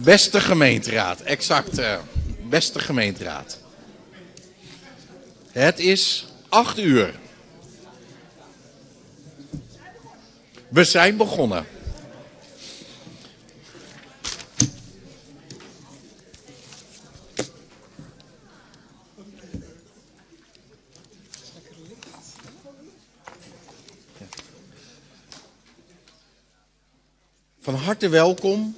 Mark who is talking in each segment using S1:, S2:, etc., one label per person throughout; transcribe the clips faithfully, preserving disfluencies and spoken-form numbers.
S1: Beste gemeenteraad, exact. Uh, beste gemeenteraad. Het is acht uur. We zijn begonnen. Van harte welkom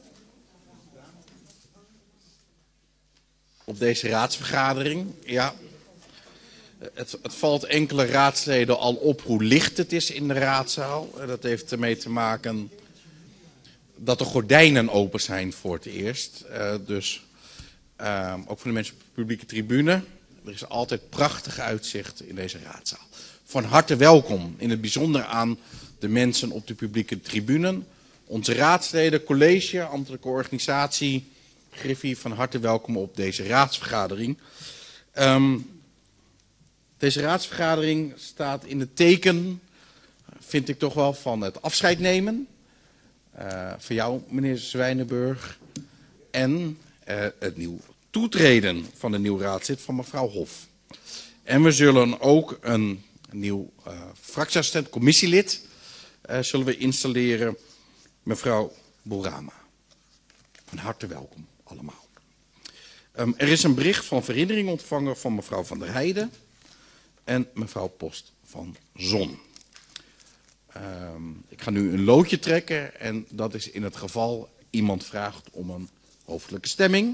S1: op deze raadsvergadering. Ja, het, het valt enkele raadsleden al op hoe licht het is in de raadzaal. Dat heeft ermee te maken dat de gordijnen open zijn voor het eerst. Uh, dus uh, ook voor de mensen op de publieke tribune. Er is altijd prachtig uitzicht in deze raadzaal. Van harte welkom, in het bijzonder aan de mensen op de publieke tribune. Onze raadsleden, college, ambtelijke organisatie, Griffie, van harte welkom op deze raadsvergadering. Um, deze raadsvergadering staat in het teken, vind ik toch wel, van het afscheid nemen. Uh, van jou, meneer Zwijnenburg. En uh, het nieuw toetreden van de nieuwe raadslid van mevrouw Hof. En we zullen ook een nieuw uh, fractieassistent, commissielid, uh, zullen we installeren. Mevrouw Boerama. Van harte welkom allemaal. Um, er is een bericht van verinnering ontvangen van mevrouw Van der Heijden en mevrouw Post van Zon. Um, ik ga nu een loodje trekken en dat is in het geval iemand vraagt om een hoofdelijke stemming.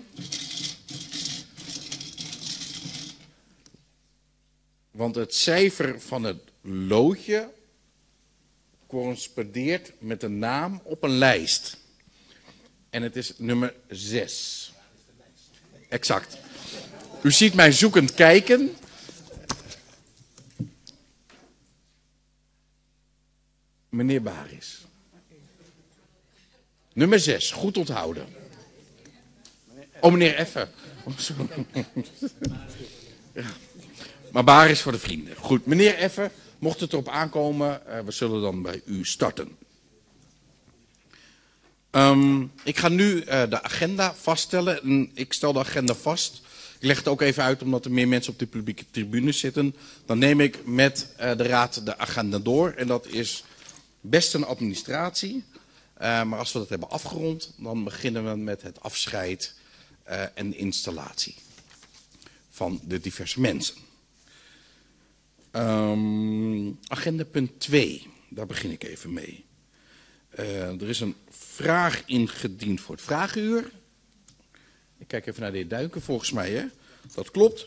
S1: Want het cijfer van het loodje correspondeert met een naam op een lijst. En het is nummer zes. Exact. U ziet mij zoekend kijken. Meneer Baris. Nummer zes, goed onthouden. Oh, meneer Effe. Oh, ja. Maar Baris voor de vrienden. Goed, meneer Effe. Mocht het erop aankomen, uh, we zullen dan bij u starten. Um, ik ga nu uh, de agenda vaststellen. En ik stel de agenda vast. Ik leg het ook even uit omdat er meer mensen op de publieke tribune zitten. Dan neem ik met uh, de raad de agenda door. En dat is best een administratie. Uh, maar als we dat hebben afgerond, dan beginnen we met het afscheid uh, en de installatie van de diverse mensen. Um, agenda punt twee, daar begin ik even mee. Uh, er is een vraag ingediend voor het vragenuur. Ik kijk even naar de heer Duiken, volgens mij, hè? Dat klopt.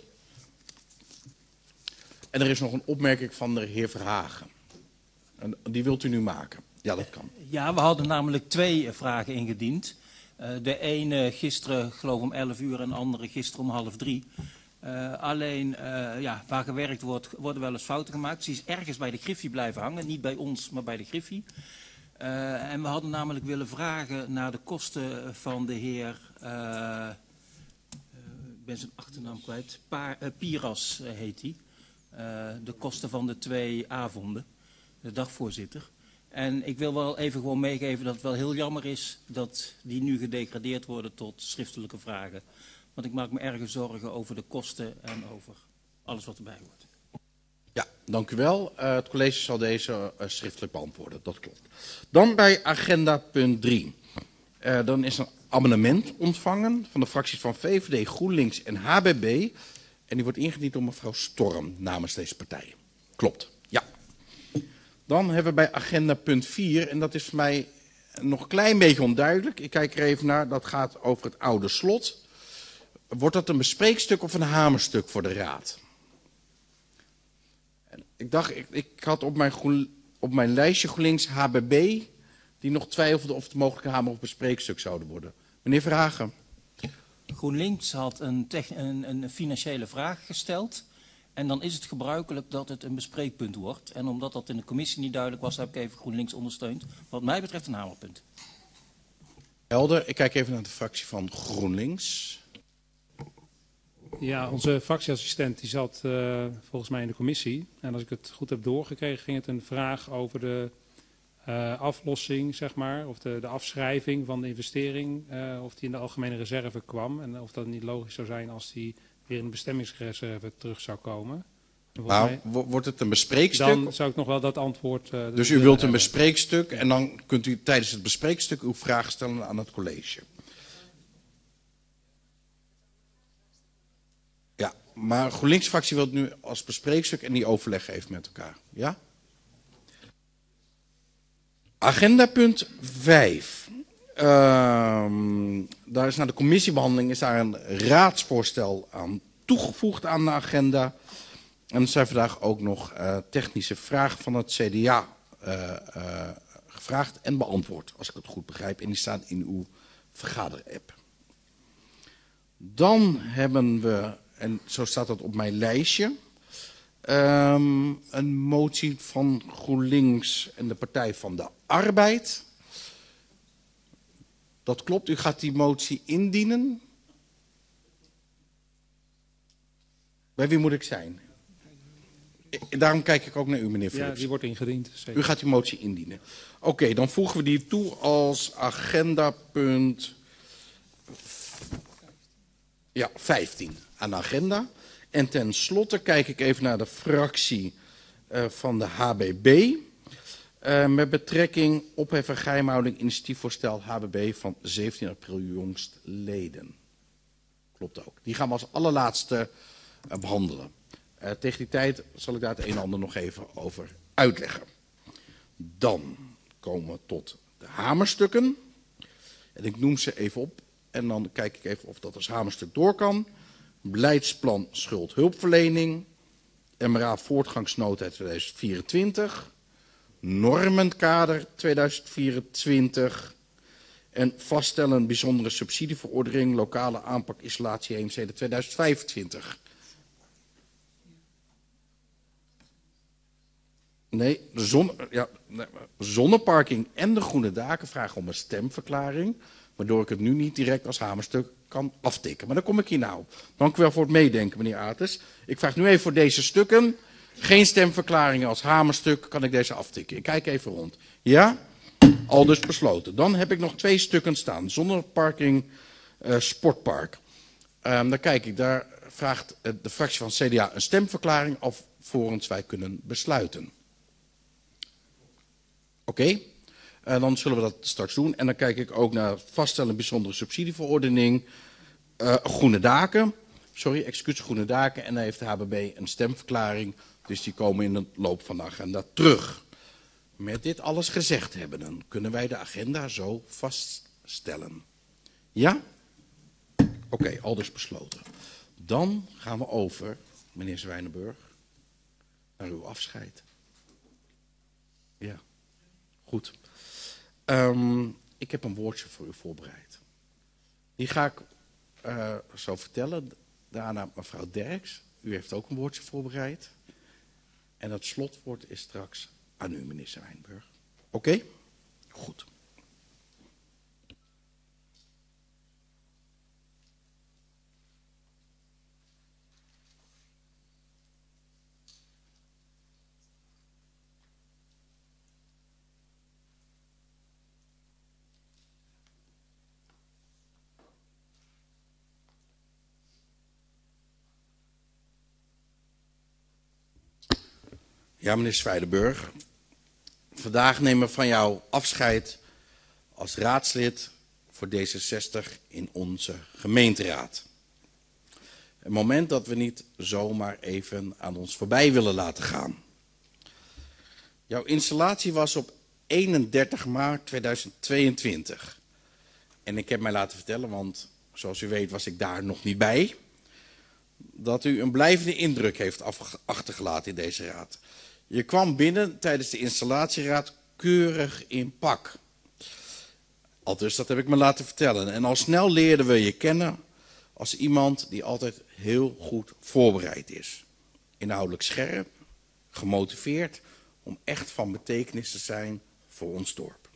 S1: En er is nog een opmerking van de heer Verhagen. En die wilt u nu maken? Ja, dat kan.
S2: Ja, we hadden namelijk twee vragen ingediend. Uh, de ene gisteren, geloof ik, om elf uur en de andere gisteren om half drie. Uh, alleen, uh, ja, waar gewerkt wordt, worden wel eens fouten gemaakt. Ze is ergens bij de Griffie blijven hangen. Niet bij ons, maar bij de Griffie. Uh, en we hadden namelijk willen vragen naar de kosten van de heer... Uh, uh, ik ben zijn achternaam kwijt. Pa, uh, Piras uh, heet hij. Uh, de kosten van de twee avonden. De dagvoorzitter. En ik wil wel even gewoon meegeven dat het wel heel jammer is dat die nu gedegradeerd worden tot schriftelijke vragen. Want ik maak me erg zorgen over de kosten en over alles wat erbij hoort.
S1: Ja, dank u wel. Uh, het college zal deze uh, schriftelijk beantwoorden, dat klopt. Dan bij agenda punt drie. Uh, dan is een abonnement ontvangen van de fracties van V V D, GroenLinks en H B B. En die wordt ingediend door mevrouw Storm namens deze partijen. Klopt, ja. Dan hebben we bij agenda punt vier, en dat is voor mij nog een klein beetje onduidelijk. Ik kijk er even naar, dat gaat over het oude slot. Wordt dat een bespreekstuk of een hamerstuk voor de raad? En ik dacht, ik, ik had op mijn, groen, op mijn lijstje GroenLinks H B B die nog twijfelde of het mogelijk een hamer- of bespreekstuk zouden worden. Meneer Verhagen.
S2: GroenLinks had een, een, een financiële vraag gesteld. En dan is het gebruikelijk dat het een bespreekpunt wordt. En omdat dat in de commissie niet duidelijk was, heb ik even GroenLinks ondersteund. Wat mij betreft een hamerpunt.
S1: Helder, ik kijk even naar de fractie van GroenLinks.
S3: Ja, onze fractieassistent die zat uh, volgens mij in de commissie. En als ik het goed heb doorgekregen, ging het een vraag over de uh, aflossing, zeg maar, of de, de afschrijving van de investering, uh, of die in de algemene reserve kwam. En of dat niet logisch zou zijn als die weer in de bestemmingsreserve terug zou komen.
S1: Maar mij, wordt het een bespreekstuk?
S3: Dan zou ik nog wel dat antwoord... Uh,
S1: dus u wilt hebben. Een bespreekstuk en dan kunt u tijdens het bespreekstuk uw vraag stellen aan het college. Ja, maar GroenLinks-fractie wil het nu als bespreekstuk en die overleg heeft met elkaar. Ja? Agenda punt vijf. Uh, daar is naar de commissiebehandeling is daar een raadsvoorstel aan toegevoegd aan de agenda. En er zijn vandaag ook nog uh, technische vragen van het C D A uh, uh, gevraagd en beantwoord, als ik het goed begrijp. En die staan in uw vergaderapp. Dan hebben we, en zo staat dat op mijn lijstje, um, een motie van GroenLinks en de Partij van de Arbeid. Dat klopt, u gaat die motie indienen. Bij wie moet ik zijn? Daarom kijk ik ook naar u, meneer Philips.
S3: Ja, die wordt ingediend. Zeker.
S1: U gaat die motie indienen. Oké, okay, dan voegen we die toe als agenda punt ja, vijftien aan de agenda. En ten slotte kijk ik even naar de fractie uh, van de H B B. Uh, met betrekking opheffen geheimhouding initiatiefvoorstel H B B van zeventien april jongstleden. Klopt ook. Die gaan we als allerlaatste uh, behandelen. Uh, tegen die tijd zal ik daar het een en ander nog even over uitleggen. Dan komen we tot de hamerstukken. En ik noem ze even op. En dan kijk ik even of dat als hamerstuk door kan. Beleidsplan schuldhulpverlening. M R A voortgangsnota tweeduizend vierentwintig. Normenkader tweeduizend vierentwintig. En vaststellen bijzondere subsidieverordening lokale aanpak isolatie heemsteden tweeduizend vijfentwintig. Nee, de zon, ja, zonneparking en de groene daken vragen om een stemverklaring. Waardoor ik het nu niet direct als hamerstuk kan aftikken. Maar dan kom ik hier nou op. Dank u wel voor het meedenken, meneer Aartes. Ik vraag nu even voor deze stukken. Geen stemverklaringen als hamerstuk. Kan ik deze aftikken? Ik kijk even rond. Ja? Al dus besloten. Dan heb ik nog twee stukken staan. Zonneparking, uh, sportpark. Um, dan kijk ik, daar vraagt de fractie van C D A een stemverklaring alvorens wij kunnen besluiten. Oké, okay. uh, dan zullen we dat straks doen. En dan kijk ik ook naar vaststellen bijzondere subsidieverordening. Uh, groene daken. Sorry, excuus groene daken. En dan heeft de H B B een stemverklaring. Dus die komen in de loop van de agenda terug. Met dit alles gezegd hebben, dan kunnen wij de agenda zo vaststellen. Ja? Oké, okay, al dus besloten. Dan gaan we over, meneer Zwijnenburg, naar uw afscheid. Ja, goed. Um, ik heb een woordje voor u voorbereid. Die ga ik uh, zo vertellen. Daarna mevrouw Derks. U heeft ook een woordje voorbereid. En het slotwoord is straks aan u, meneer Zwijnenburg. Oké? Okay? Goed. Ja, meneer Zwijnenburg. Vandaag nemen we van jou afscheid als raadslid voor D zesenzestig in onze gemeenteraad. Een moment dat we niet zomaar even aan ons voorbij willen laten gaan. Jouw installatie was op eenendertig maart tweeduizend tweeëntwintig. En ik heb mij laten vertellen, want zoals u weet was ik daar nog niet bij, dat u een blijvende indruk heeft achtergelaten in deze raad. Je kwam binnen tijdens de installatieraad keurig in pak. Althus, dat heb ik me laten vertellen. En al snel leerden we je kennen als iemand die altijd heel goed voorbereid is. Inhoudelijk scherp, gemotiveerd om echt van betekenis te zijn voor ons dorp.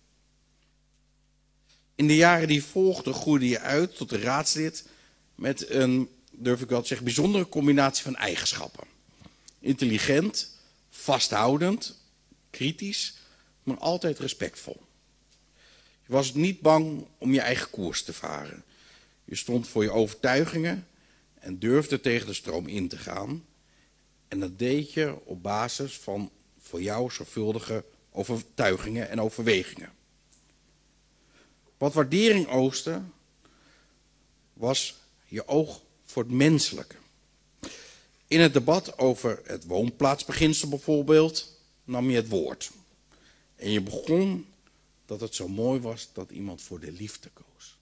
S1: In de jaren die volgden groeide je uit tot een raadslid met een, durf ik wel te zeggen, bijzondere combinatie van eigenschappen. Intelligent, vasthoudend, kritisch, maar altijd respectvol. Je was niet bang om je eigen koers te varen. Je stond voor je overtuigingen en durfde tegen de stroom in te gaan. En dat deed je op basis van voor jou zorgvuldige overtuigingen en overwegingen. Wat waardering oogste, was je oog voor het menselijke. In het debat over het woonplaatsbeginsel bijvoorbeeld nam je het woord. En je begon dat het zo mooi was dat iemand voor de liefde koos.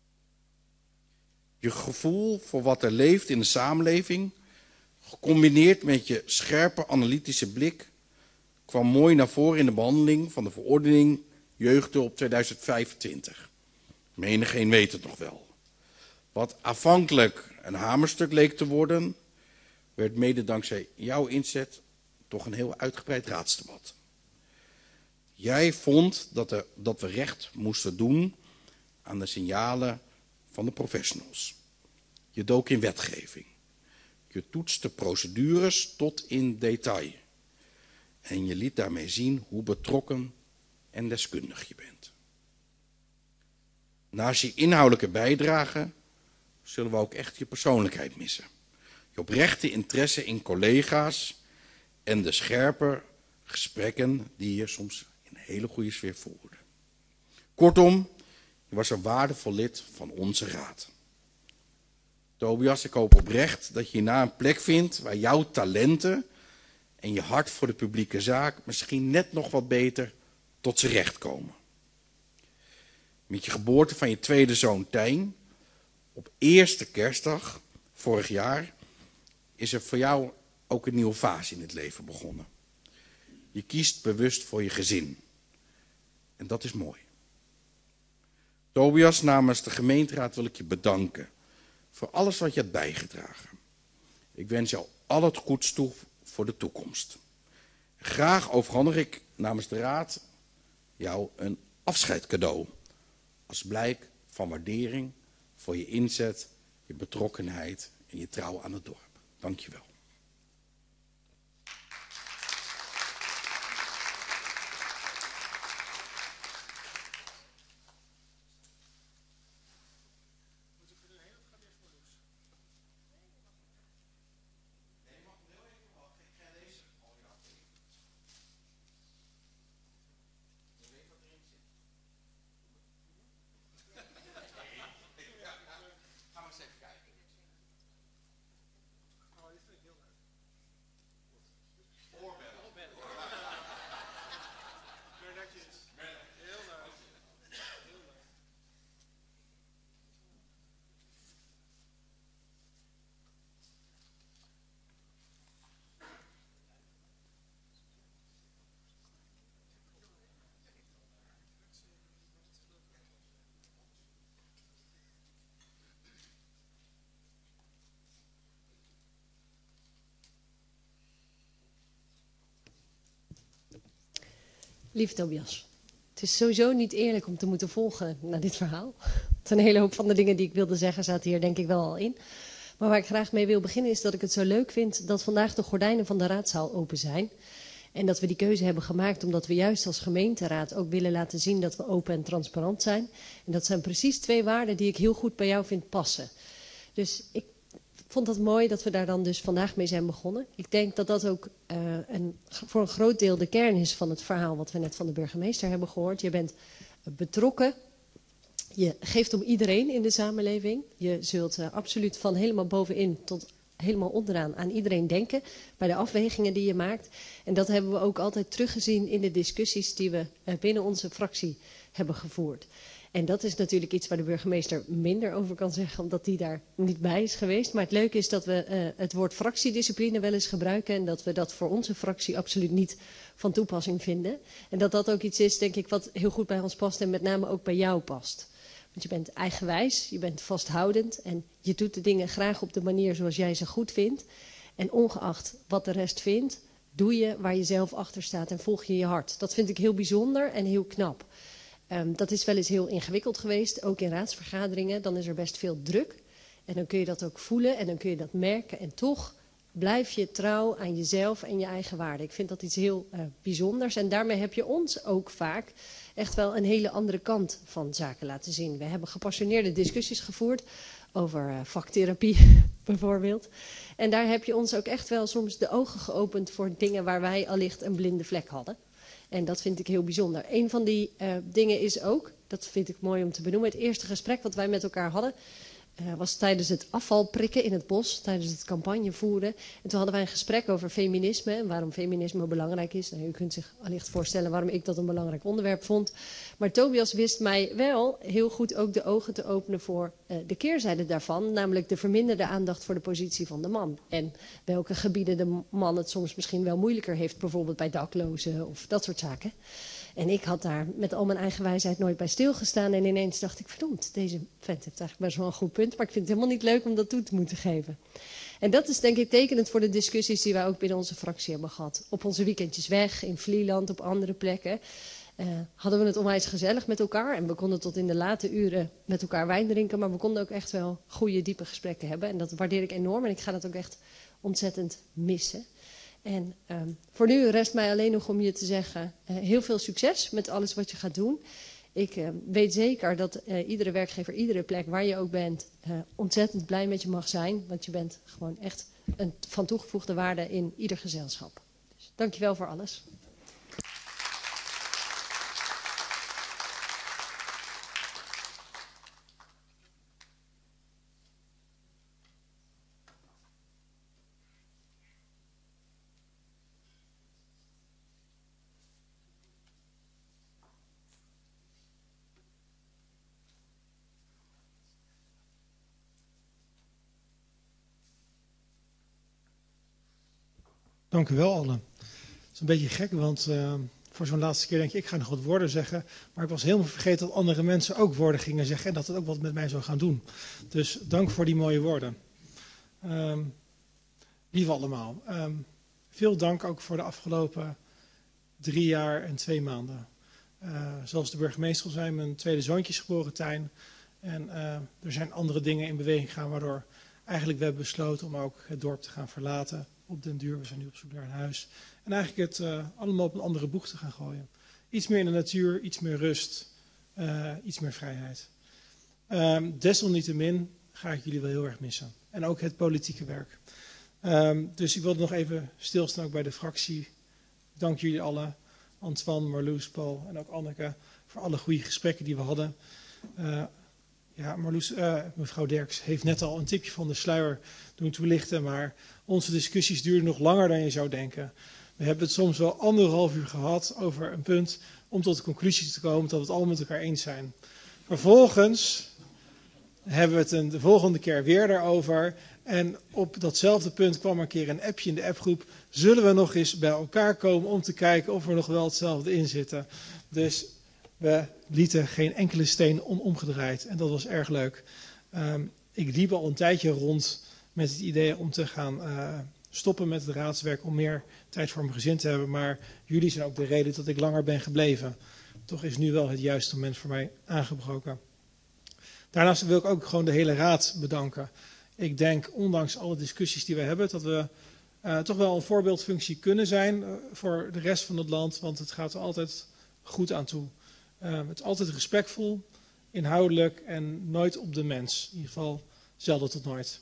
S1: Je gevoel voor wat er leeft in de samenleving, gecombineerd met je scherpe analytische blik, kwam mooi naar voren in de behandeling van de verordening Jeugdhulp tweeduizend vijfentwintig. Menigeen weet het nog wel. Wat aanvankelijk een hamerstuk leek te worden, werd mede dankzij jouw inzet toch een heel uitgebreid raadsdebat. Jij vond dat, er, dat we recht moesten doen aan de signalen van de professionals. Je dook in wetgeving. Je toetste procedures tot in detail. En je liet daarmee zien hoe betrokken en deskundig je bent. Naast je inhoudelijke bijdrage zullen we ook echt je persoonlijkheid missen. Je oprechte interesse in collega's en de scherpe gesprekken die je soms in een hele goede sfeer voerde. Kortom, je was een waardevol lid van onze raad. Tobias, ik hoop oprecht dat je hierna een plek vindt waar jouw talenten en je hart voor de publieke zaak misschien net nog wat beter tot z'n recht komen. Met je geboorte van je tweede zoon Tijn, op eerste kerstdag vorig jaar, is er voor jou ook een nieuwe fase in het leven begonnen. Je kiest bewust voor je gezin. En dat is mooi. Tobias, namens de gemeenteraad wil ik je bedanken voor alles wat je hebt bijgedragen. Ik wens jou al het goeds toe voor de toekomst. Graag overhandig ik namens de raad jou een afscheidcadeau. Als blijk van waardering voor je inzet, je betrokkenheid en je trouw aan het dorp. Dank je wel.
S4: Lieve Tobias, het is sowieso niet eerlijk om te moeten volgen naar dit verhaal. Een hele hoop van de dingen die ik wilde zeggen zaten hier denk ik wel al in. Maar waar ik graag mee wil beginnen is dat ik het zo leuk vind dat vandaag de gordijnen van de raadzaal open zijn. En dat we die keuze hebben gemaakt omdat we juist als gemeenteraad ook willen laten zien dat we open en transparant zijn. En dat zijn precies twee waarden die ik heel goed bij jou vind passen. Dus ik vond het mooi dat we daar dan dus vandaag mee zijn begonnen. Ik denk dat dat ook uh, een, voor een groot deel de kern is van het verhaal wat we net van de burgemeester hebben gehoord. Je bent betrokken, je geeft om iedereen in de samenleving. Je zult uh, absoluut van helemaal bovenin tot helemaal onderaan aan iedereen denken bij de afwegingen die je maakt. En dat hebben we ook altijd teruggezien in de discussies die we uh, binnen onze fractie hebben gevoerd. En dat is natuurlijk iets waar de burgemeester minder over kan zeggen, omdat die daar niet bij is geweest. Maar het leuke is dat we uh, het woord fractiediscipline wel eens gebruiken en dat we dat voor onze fractie absoluut niet van toepassing vinden. En dat dat ook iets is, denk ik, wat heel goed bij ons past en met name ook bij jou past. Want je bent eigenwijs, je bent vasthoudend en je doet de dingen graag op de manier zoals jij ze goed vindt. En ongeacht wat de rest vindt, doe je waar je zelf achter staat en volg je je hart. Dat vind ik heel bijzonder en heel knap. Um, dat is wel eens heel ingewikkeld geweest, ook in raadsvergaderingen. Dan is er best veel druk en dan kun je dat ook voelen en dan kun je dat merken. En toch blijf je trouw aan jezelf en je eigen waarde. Ik vind dat iets heel uh, bijzonders. En daarmee heb je ons ook vaak echt wel een hele andere kant van zaken laten zien. We hebben gepassioneerde discussies gevoerd over uh, vaktherapie bijvoorbeeld. En daar heb je ons ook echt wel soms de ogen geopend voor dingen waar wij allicht een blinde vlek hadden. En dat vind ik heel bijzonder. Een van die uh, dingen is ook, dat vind ik mooi om te benoemen, het eerste gesprek wat wij met elkaar hadden, Uh, was tijdens het afvalprikken in het bos, tijdens het campagne voeren. En toen hadden wij een gesprek over feminisme en waarom feminisme belangrijk is. Nou, u kunt zich allicht voorstellen waarom ik dat een belangrijk onderwerp vond. Maar Tobias wist mij wel heel goed ook de ogen te openen voor uh, de keerzijde daarvan. Namelijk de verminderde aandacht voor de positie van de man. En welke gebieden de man het soms misschien wel moeilijker heeft. Bijvoorbeeld bij daklozen of dat soort zaken. En ik had daar met al mijn eigen wijsheid nooit bij stilgestaan. En ineens dacht ik, verdomd, deze vent heeft eigenlijk best wel een goed punt. Maar ik vind het helemaal niet leuk om dat toe te moeten geven. En dat is denk ik tekenend voor de discussies die wij ook binnen onze fractie hebben gehad. Op onze weekendjes weg, in Vlieland, op andere plekken. Uh, hadden we het onwijs gezellig met elkaar. En we konden tot in de late uren met elkaar wijn drinken. Maar we konden ook echt wel goede, diepe gesprekken hebben. En dat waardeer ik enorm. En ik ga dat ook echt ontzettend missen. En um, voor nu rest mij alleen nog om je te zeggen, uh, heel veel succes met alles wat je gaat doen. Ik uh, weet zeker dat uh, iedere werkgever, iedere plek waar je ook bent, uh, ontzettend blij met je mag zijn. Want je bent gewoon echt een van toegevoegde waarde in ieder gezelschap. Dus dankjewel voor alles.
S5: Dank u wel allen. Het is een beetje gek, want uh, voor zo'n laatste keer denk je, ik ga nog wat woorden zeggen. Maar ik was helemaal vergeten dat andere mensen ook woorden gingen zeggen en dat het ook wat met mij zou gaan doen. Dus dank voor die mooie woorden. Um, lieve allemaal, um, veel dank ook voor de afgelopen drie jaar en twee maanden. Uh, zoals de burgemeester al zei, mijn tweede zoontje is geboren, Tijn. En uh, er zijn andere dingen in beweging gegaan waardoor eigenlijk we hebben besloten om ook het dorp te gaan verlaten. Op den duur, we zijn nu op zoek naar een huis. En eigenlijk het uh, allemaal op een andere boeg te gaan gooien. Iets meer in de natuur, iets meer rust, uh, iets meer vrijheid. Um, desalniettemin ga ik jullie wel heel erg missen. En ook het politieke werk. Um, dus ik wilde nog even stilstaan ook bij de fractie. Dank jullie allen, Antoine, Marloes, Paul en ook Anneke, voor alle goede gesprekken die we hadden. Uh, Ja, Marloes, uh, mevrouw Derks heeft net al een tipje van de sluier doen toelichten, maar onze discussies duurden nog langer dan je zou denken. We hebben het soms wel anderhalf uur gehad over een punt om tot de conclusie te komen dat we het allemaal met elkaar eens zijn. Vervolgens hebben we het een, de volgende keer weer daarover en op datzelfde punt kwam een keer een appje in de appgroep. Zullen we nog eens bij elkaar komen om te kijken of er nog wel hetzelfde in zitten? Dus we lieten geen enkele steen onomgedraaid en dat was erg leuk. Um, ik liep al een tijdje rond met het idee om te gaan uh, stoppen met het raadswerk, om meer tijd voor mijn gezin te hebben. Maar jullie zijn ook de reden dat ik langer ben gebleven. Toch is nu wel het juiste moment voor mij aangebroken. Daarnaast wil ik ook gewoon de hele raad bedanken. Ik denk, ondanks alle discussies die we hebben, dat we uh, toch wel een voorbeeldfunctie kunnen zijn uh, voor de rest van het land. Want het gaat er altijd goed aan toe. Uh, het is altijd respectvol, inhoudelijk en nooit op de mens. In ieder geval zelden tot nooit.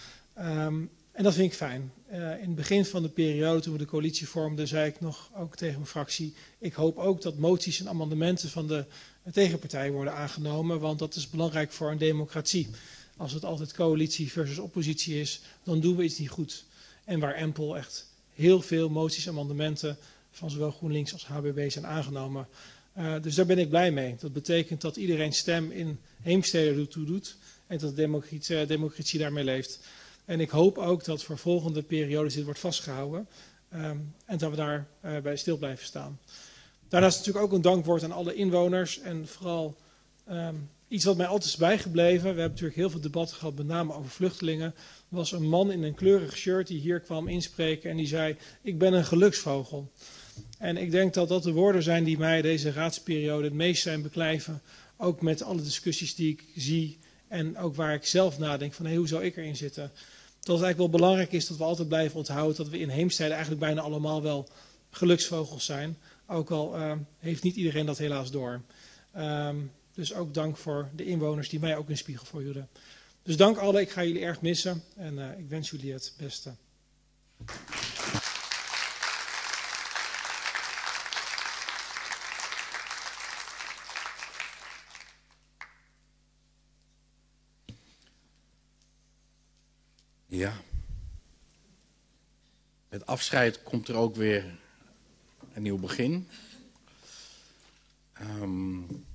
S5: Um, en dat vind ik fijn. Uh, in het begin van de periode, toen we de coalitie vormden, zei ik nog ook tegen mijn fractie, ik hoop ook dat moties en amendementen van de tegenpartij worden aangenomen, want dat is belangrijk voor een democratie. Als het altijd coalitie versus oppositie is, dan doen we iets niet goed. En waar Empel echt heel veel moties en amendementen van zowel GroenLinks als H B B zijn aangenomen. Uh, dus daar ben ik blij mee. Dat betekent dat iedereen stem in Heemstede toe doet en dat de democratie, uh, democratie daarmee leeft. En ik hoop ook dat voor volgende periodes dit wordt vastgehouden um, en dat we daar uh, bij stil blijven staan. Daarnaast natuurlijk ook een dankwoord aan alle inwoners en vooral um, iets wat mij altijd is bijgebleven. We hebben natuurlijk heel veel debatten gehad, met name over vluchtelingen. Er was een man in een kleurig shirt die hier kwam inspreken en die zei, ik ben een geluksvogel. En ik denk dat dat de woorden zijn die mij deze raadsperiode het meest zijn beklijven. Ook met alle discussies die ik zie en ook waar ik zelf nadenk van hey, hoe zou ik erin zitten. dat het eigenlijk wel belangrijk is dat we altijd blijven onthouden dat we in Heemstede eigenlijk bijna allemaal wel geluksvogels zijn. Ook al uh, heeft niet iedereen dat helaas door. Um, dus ook dank voor de inwoners die mij ook een spiegel voorhielden. Dus dank allen, ik ga jullie erg missen en uh, ik wens jullie het beste.
S1: Ja. Met afscheid komt er ook weer een nieuw begin. Um,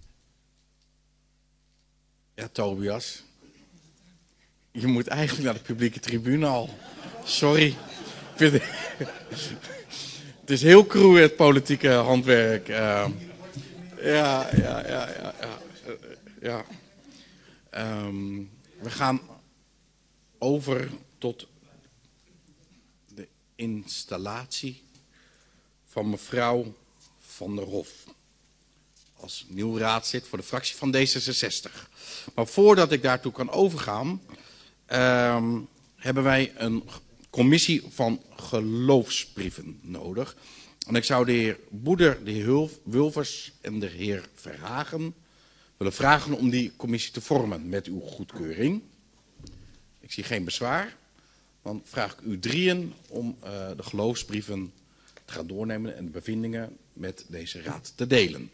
S1: ja, Tobias. Je moet eigenlijk naar de publieke tribune al. Sorry. Ik vind het, het is heel cru, het politieke handwerk. Uh, ja, ja, ja, ja. ja, ja. Um, we gaan over tot de installatie van mevrouw Van der Hof. Als nieuw raadslid voor de fractie van D zesenzestig. Maar voordat ik daartoe kan overgaan, uh, hebben wij een commissie van geloofsbrieven nodig. En ik zou de heer Boeder, de heer Wulvers en de heer Verhagen willen vragen om die commissie te vormen met uw goedkeuring. Ik zie geen bezwaar. Dan vraag ik u drieën om uh, de geloofsbrieven te gaan doornemen en de bevindingen met deze raad te delen.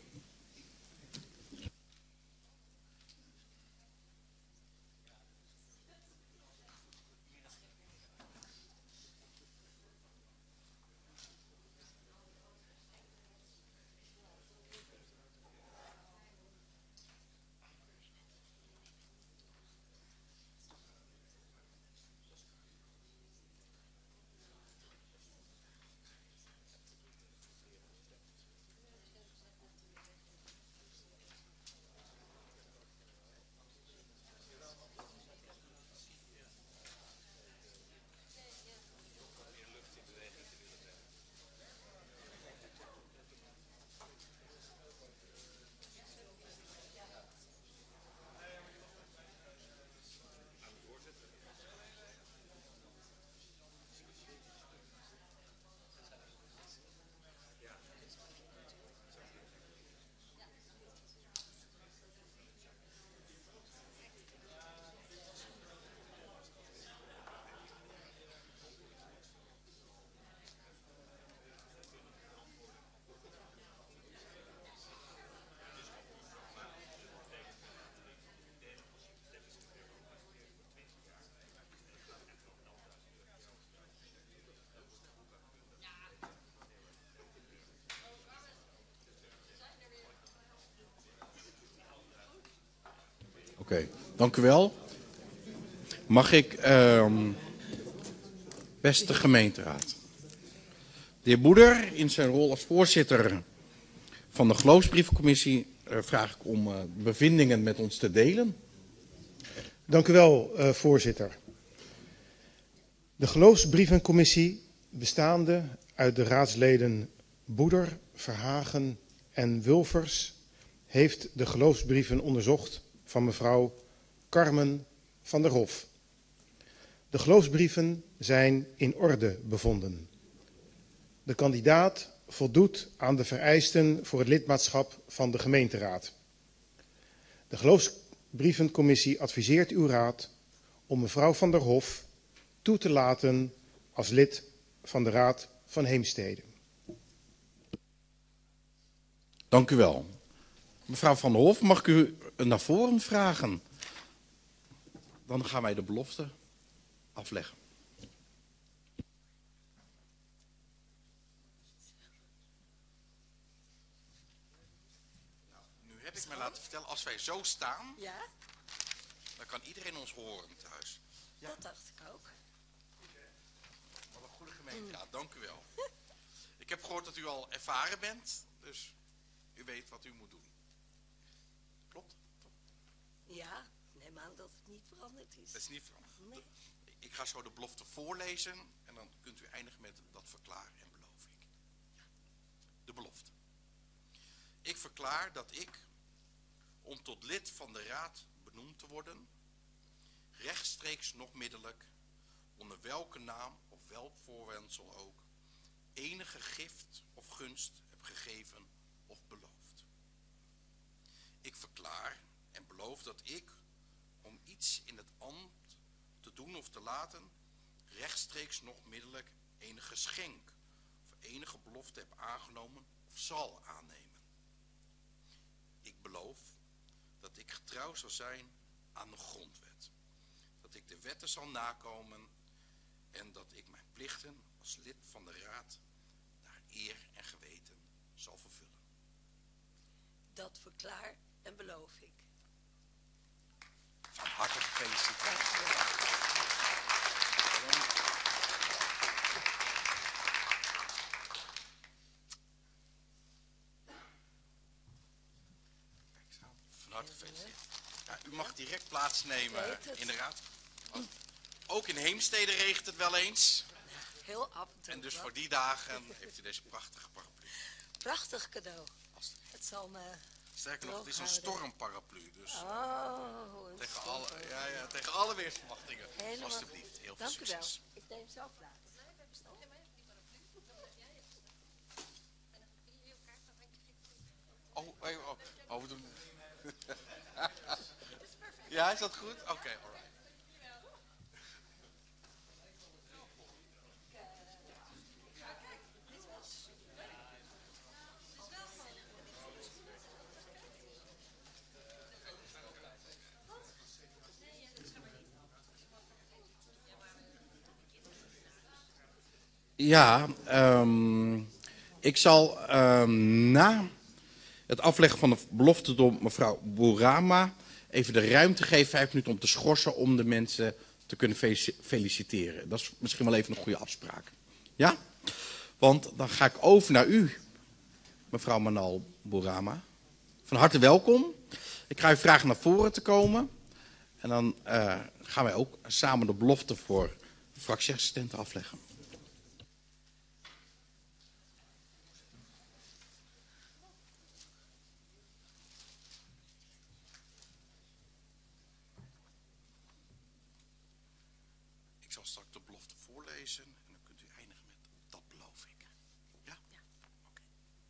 S1: Oké, okay, dank u wel. Mag ik, uh, beste gemeenteraad, de heer Boeder in zijn rol als voorzitter van de geloofsbrievencommissie uh, vraag ik om uh, bevindingen met ons te delen.
S6: Dank u wel, uh, voorzitter. De geloofsbrievencommissie, bestaande uit de raadsleden Boeder, Verhagen en Wulvers, heeft de geloofsbrieven onderzocht van mevrouw Carmen van der Hof. De geloofsbrieven zijn in orde bevonden. De kandidaat voldoet aan de vereisten voor het lidmaatschap van de gemeenteraad. De geloofsbrievencommissie adviseert uw raad om mevrouw van der Hof toe te laten als lid van de Raad van Heemstede.
S1: Dank u wel. Mevrouw van der Hof, mag ik u naar voren vragen? Dan gaan wij de belofte afleggen. Nou, nu heb ik me laten vertellen, als wij zo staan,
S7: ja?
S1: Dan kan iedereen ons horen thuis.
S7: Ja? Dat dacht ik ook.
S1: Wat een goede gemeenteraad, dank u wel. Ik heb gehoord dat u al ervaren bent, dus u weet wat u moet doen. Klopt?
S7: Ja, neem aan dat het niet veranderd is.
S1: Dat is niet veranderd.
S7: Nee.
S1: Ik ga zo de belofte voorlezen en dan kunt u eindigen met dat verklaren en beloof ik. De belofte. Ik verklaar dat ik, om tot lid van de raad benoemd te worden, rechtstreeks nog middelijk, onder welke naam of welk voorwendsel ook, enige gift of gunst heb gegeven of beloofd. Ik verklaar en beloof dat ik, om iets in het ambt te doen of te laten, rechtstreeks nog middelijk enig geschenk of enige belofte heb aangenomen of zal aannemen. Ik beloof dat ik getrouw zal zijn aan de grondwet, dat ik de wetten zal nakomen en dat ik mijn plichten als lid van de Raad naar eer en geweten zal vervullen.
S7: Dat verklaar en beloof ik.
S1: Van harte gefeliciteerd. Van harte gefeliciteerd. Ja, u mag direct plaatsnemen in de raad. Ook in Heemstede regent het wel eens.
S7: Heel af en toe.
S1: En dus
S7: wel.
S1: voor die dagen heeft u deze prachtige paraplu.
S7: Prachtig cadeau. Het zal me...
S1: Sterker nog, het is een
S7: droog houden.
S1: stormparaplu. Dus
S7: Oh, een
S1: tegen, alle,
S7: stormparaplu.
S1: ja, ja, tegen alle weersverwachtingen.
S7: Helemaal
S1: Alsjeblieft,
S7: goed.
S1: heel veel
S7: Dank u wel.
S1: succes.
S7: Ik neem zelf plaats.
S1: Oh, oh, oh, oh, we doen... Ja, is dat goed? Oké, okay, alright. Ja, um, ik zal um, na het afleggen van de belofte door mevrouw Boerama even de ruimte geven, vijf minuten om te schorsen, om de mensen te kunnen feliciteren. Dat is misschien wel even een goede afspraak. Ja? Want dan ga ik over naar u, mevrouw Manal Boerama. Van harte welkom. Ik ga u vragen naar voren te komen. En dan uh, gaan wij ook samen de belofte voor de fractieassistenten afleggen. Ik zal straks de belofte voorlezen en dan kunt u eindigen met dat beloof ik. Ja? Ja. Oké. Okay.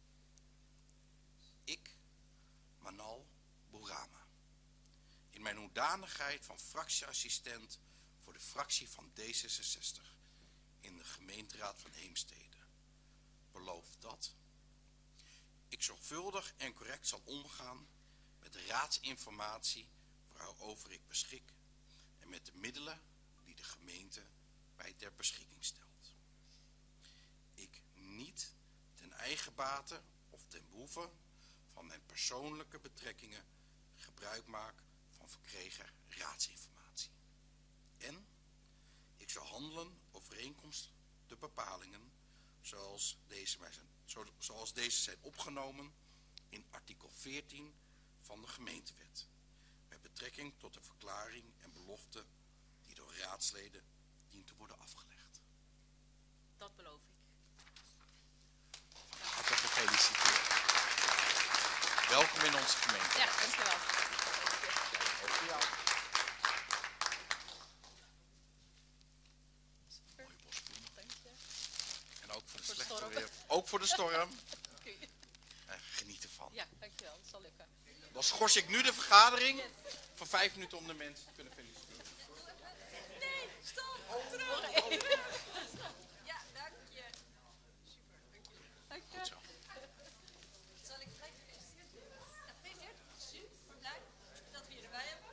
S1: Ik, Manal Boerama, in mijn hoedanigheid van fractieassistent voor de fractie van D zesenzestig in de gemeenteraad van Heemstede, beloof dat ik zorgvuldig en correct zal omgaan met de raadsinformatie waarover ik beschik en met de middelen die de gemeente mij ter beschikking stelt. Ik niet ten eigen bate of ten behoeve van mijn persoonlijke betrekkingen gebruik maak van verkregen raadsinformatie. En ik zal handelen overeenkomstig de bepalingen zoals deze, zijn, zoals deze zijn opgenomen in artikel veertien van de gemeentewet, met betrekking tot de verklaring en belofte die door raadsleden dient te worden afgelegd.
S8: Dat beloof ik.
S1: Hartelijk gefeliciteerd. Welkom in onze gemeente.
S8: Ja, dankjewel.
S1: Ook voor jou. Mooie bosbloemen.
S8: Dank je.
S1: En ook voor de
S8: Voor de
S1: slechte
S8: storm.
S1: weer. Ook voor de storm.
S8: Okay.
S1: En geniet ervan.
S8: Ja, dankjewel. Dat zal lukken.
S1: Dan schors ik nu de vergadering voor vijf minuten om de mensen te kunnen feliciteren.
S8: Nee, stop. Terug. Ja, dank je. Super, dank je. Dank je.
S1: Goed zo.
S8: Zal ik gelijk feliciteren? Gefeliciteerd. Super blij dat we je erbij hebben.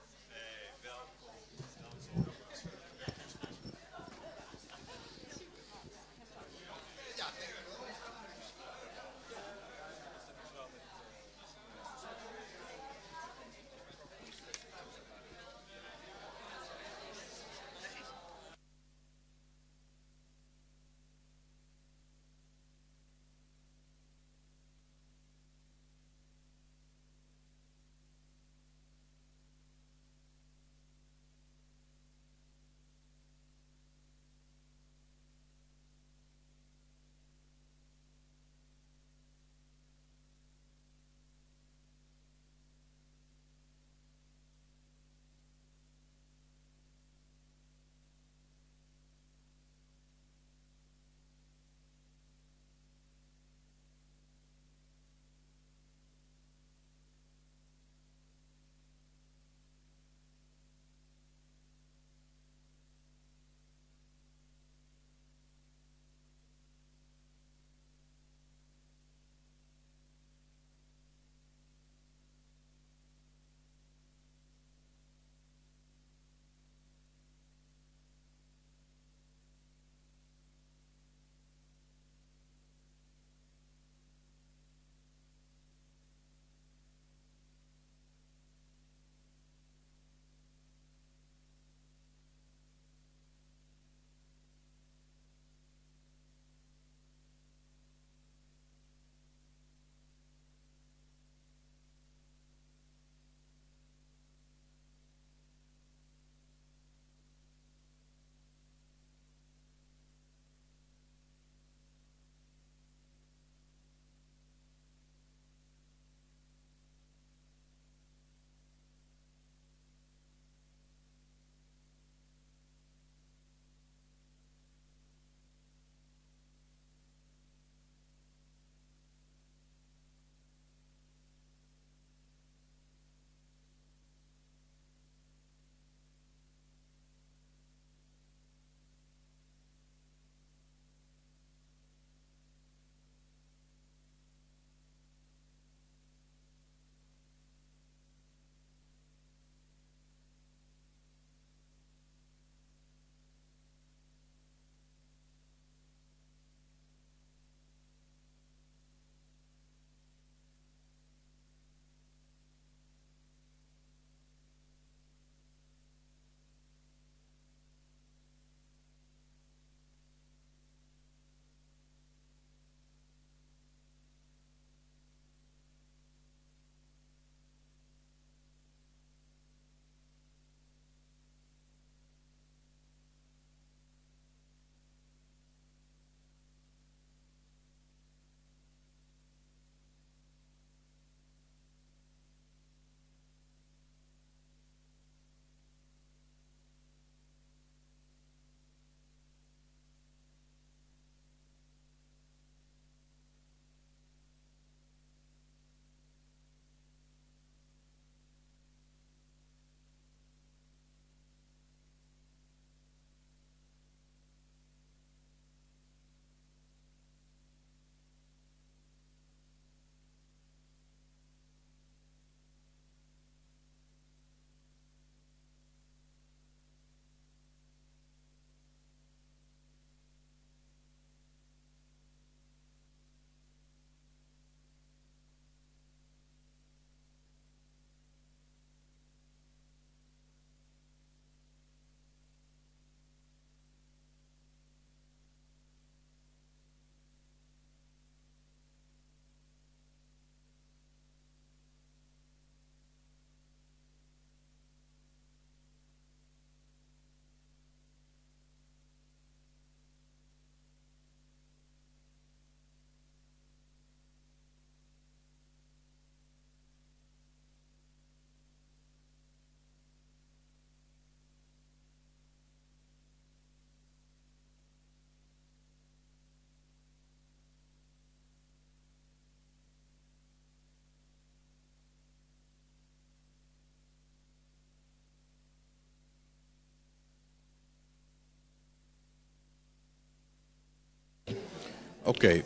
S1: Oké. Okay.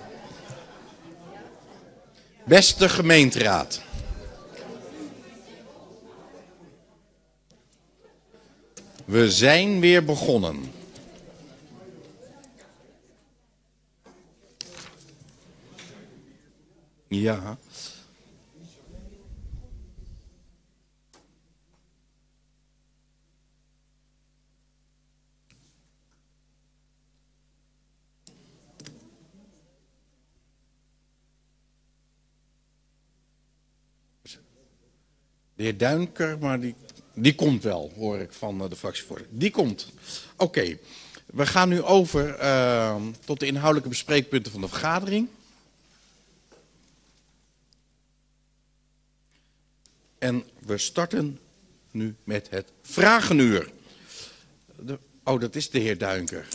S1: Beste gemeenteraad. We zijn weer begonnen. Ja. De heer Duinker, maar die, die komt wel, hoor ik van de fractievoorzitter. Die komt. Oké, okay. We gaan nu over uh, tot de inhoudelijke bespreekpunten van de vergadering. En we starten nu met het vragenuur. De, oh, dat is de heer Duinker.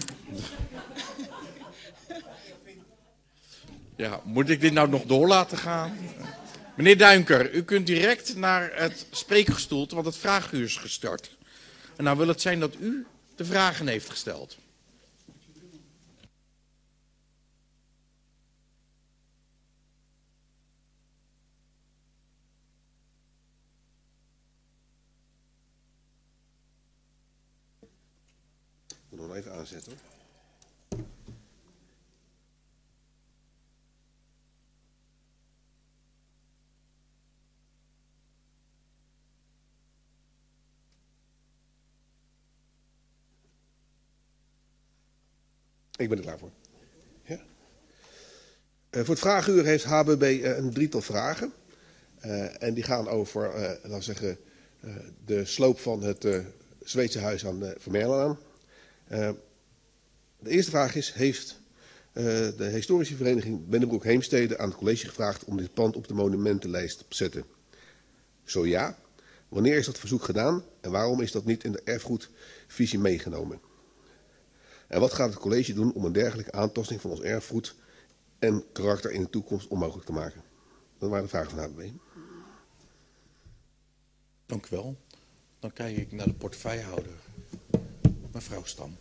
S1: Ja, moet ik dit nou nog door laten gaan? Meneer Duinker, u kunt direct naar het spreekgestoelte, want het vraaguur is gestart. En nou wil het zijn dat u de vragen heeft gesteld.
S9: Ik moet nog even aanzetten. Ik ben er klaar voor. Ja. Uh, voor het vragenuur heeft H B B uh, een drietal vragen. Uh, en die gaan over uh, laten we zeggen, uh, de sloop van het uh, Zweedse huis aan uh, Vermeerlaan. Uh, de eerste vraag is, heeft uh, de historische vereniging Bennebroek Heemstede aan het college gevraagd om dit pand op de monumentenlijst te zetten? Zo ja. Wanneer is dat verzoek gedaan en waarom is dat niet in de erfgoedvisie meegenomen? En wat gaat het college doen om een dergelijke aantasting van ons erfgoed en karakter in de toekomst onmogelijk te maken? Dat waren de vragen van H B B.
S1: Dank u wel. Dan kijk ik naar de portefeuillehouder. Mevrouw Stam.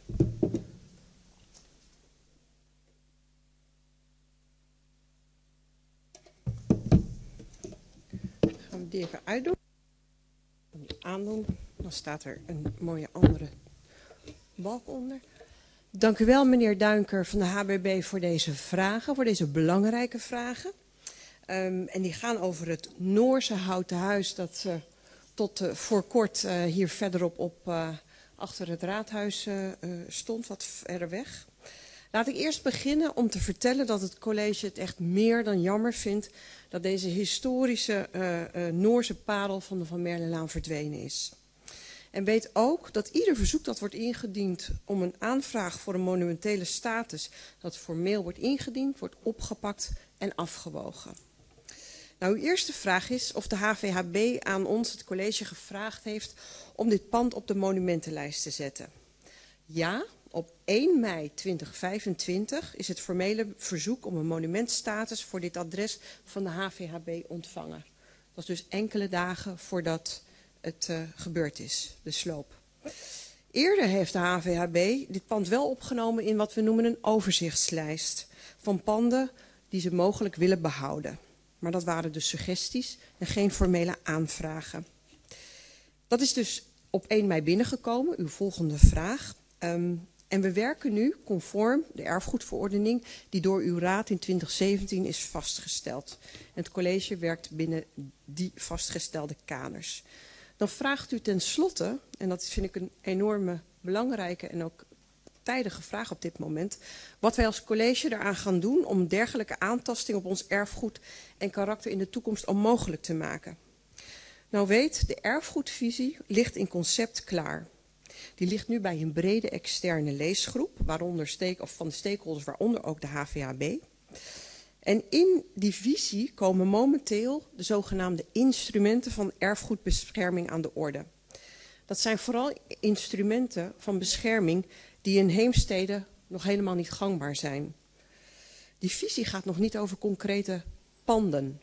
S10: Gaan we die even uitdoen. Aandoen. Dan staat er een mooie andere balk onder. Dank u wel, meneer Duinker van de H B B, voor deze vragen, voor deze belangrijke vragen. Um, en die gaan over het Noorse houten huis dat uh, tot uh, voor kort uh, hier verderop op, uh, achter het raadhuis uh, uh, stond, wat verder weg. Laat ik eerst beginnen om te vertellen dat het college het echt meer dan jammer vindt dat deze historische uh, uh, Noorse parel van de Van Merlelaan verdwenen is. En weet ook dat ieder verzoek dat wordt ingediend om een aanvraag voor een monumentele status, dat formeel wordt ingediend, wordt opgepakt en afgewogen. Nou, uw eerste vraag is of de H V H B aan ons, het college, gevraagd heeft om dit pand op de monumentenlijst te zetten. Ja, op één mei tweeduizend vijfentwintig is het formele verzoek om een monumentstatus voor dit adres van de H V H B ontvangen. Dat is dus enkele dagen voordat het uh, gebeurd is, de sloop. Eerder heeft de H V H B dit pand wel opgenomen in wat we noemen een overzichtslijst van panden die ze mogelijk willen behouden. Maar dat waren dus suggesties en geen formele aanvragen. Dat is dus op één mei binnengekomen, uw volgende vraag. Um, en we werken nu conform de erfgoedverordening die door uw raad in twintig zeventien is vastgesteld. En het college werkt binnen die vastgestelde kaders. Dan vraagt u tenslotte, en dat vind ik een enorme belangrijke en ook tijdige vraag op dit moment, wat wij als college eraan gaan doen om dergelijke aantasting op ons erfgoed en karakter in de toekomst onmogelijk te maken. Nou weet, de erfgoedvisie ligt in concept klaar. Die ligt nu bij een brede externe leesgroep, waaronder steek, of van de stakeholders, waaronder ook de H V H B. En in die visie komen momenteel de zogenaamde instrumenten van erfgoedbescherming aan de orde. Dat zijn vooral instrumenten van bescherming die in Heemstede nog helemaal niet gangbaar zijn. Die visie gaat nog niet over concrete panden.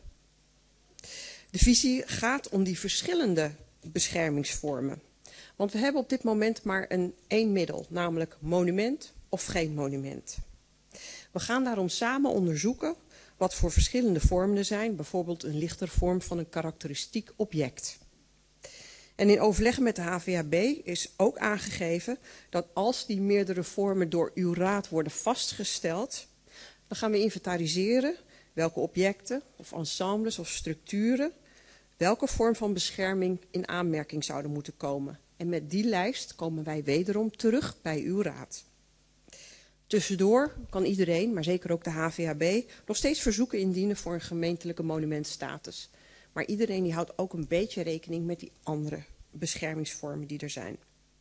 S10: De visie gaat om die verschillende beschermingsvormen. Want we hebben op dit moment maar een één middel, namelijk monument of geen monument. We gaan daarom samen onderzoeken wat voor verschillende vormen er zijn, bijvoorbeeld een lichtere vorm van een karakteristiek object. En in overleggen met de H V A B is ook aangegeven dat als die meerdere vormen door uw raad worden vastgesteld, dan gaan we inventariseren welke objecten of ensembles of structuren welke vorm van bescherming in aanmerking zouden moeten komen. En met die lijst komen wij wederom terug bij uw raad. Tussendoor kan iedereen, maar zeker ook de H V A B, nog steeds verzoeken indienen voor een gemeentelijke monumentstatus. Maar iedereen die houdt ook een beetje rekening met die andere beschermingsvormen die er zijn.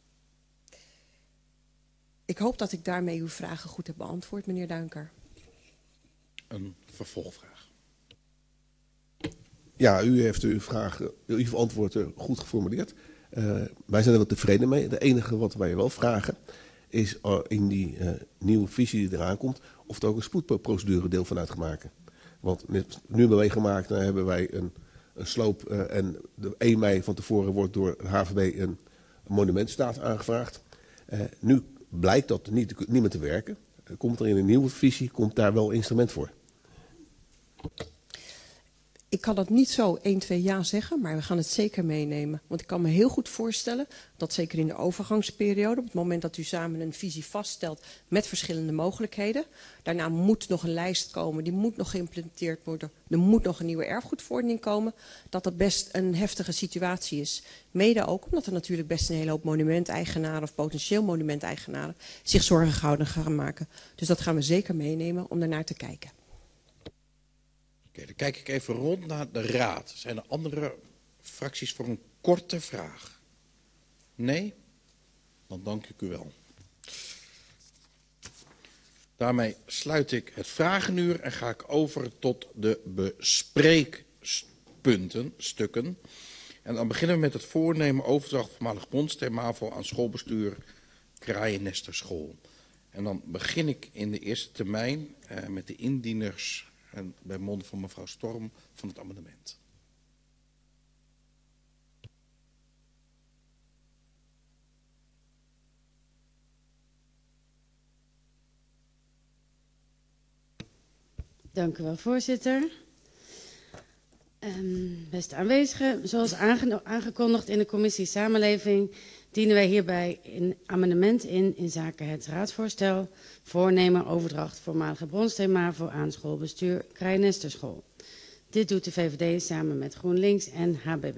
S10: Ik hoop dat ik daarmee uw vragen goed heb beantwoord, meneer Duinker.
S1: Een vervolgvraag.
S9: Ja, u heeft uw vraag, uw antwoord goed geformuleerd. Uh, wij zijn er wel tevreden mee. Het enige wat wij wel vragen is uh, in die uh, nieuwe visie die eraan komt, of er ook een spoedprocedure deel van uit gaat maken. Want net, nu hebben wij gemaakt, dan hebben wij een, een sloop uh, en de één mei van tevoren wordt door de H V B een, een monumentstaat aangevraagd. Uh, nu blijkt dat niet, niet meer te werken. Uh, komt er in een nieuwe visie, komt daar wel instrument voor?
S10: Ik kan dat niet zo één, twee ja zeggen, maar we gaan het zeker meenemen. Want ik kan me heel goed voorstellen dat zeker in de overgangsperiode, op het moment dat u samen een visie vaststelt met verschillende mogelijkheden, daarna moet nog een lijst komen, die moet nog geïmplementeerd worden, er moet nog een nieuwe erfgoedverordening komen, dat dat best een heftige situatie is. Mede ook omdat er natuurlijk best een hele hoop monumenteigenaren of potentieel monumenteigenaren zich zorgen gehouden gaan maken. Dus dat gaan we zeker meenemen om daarnaar te kijken.
S1: Oké, okay, dan kijk ik even rond naar de raad. Zijn er andere fracties voor een korte vraag? Nee? Dan dank ik u wel. Daarmee sluit ik het vragenuur en ga ik over tot de bespreekpunten, stukken. En dan beginnen we met het voornemen overdracht voormalig Bronsteen MAVO aan schoolbestuur Kraaiennesterschool. En dan begin ik in de eerste termijn eh, met de indieners en bij monden van mevrouw Storm van het amendement.
S11: Dank u wel, voorzitter. Um, beste aanwezigen, zoals aange aangekondigd in de commissie Samenleving dienen wij hierbij een amendement in in zaken het raadsvoorstel voornemen overdracht voormalige Bronsteen MAVO aan schoolbestuur Kraaiennesterschool. Dit doet de V V D samen met GroenLinks en H B B.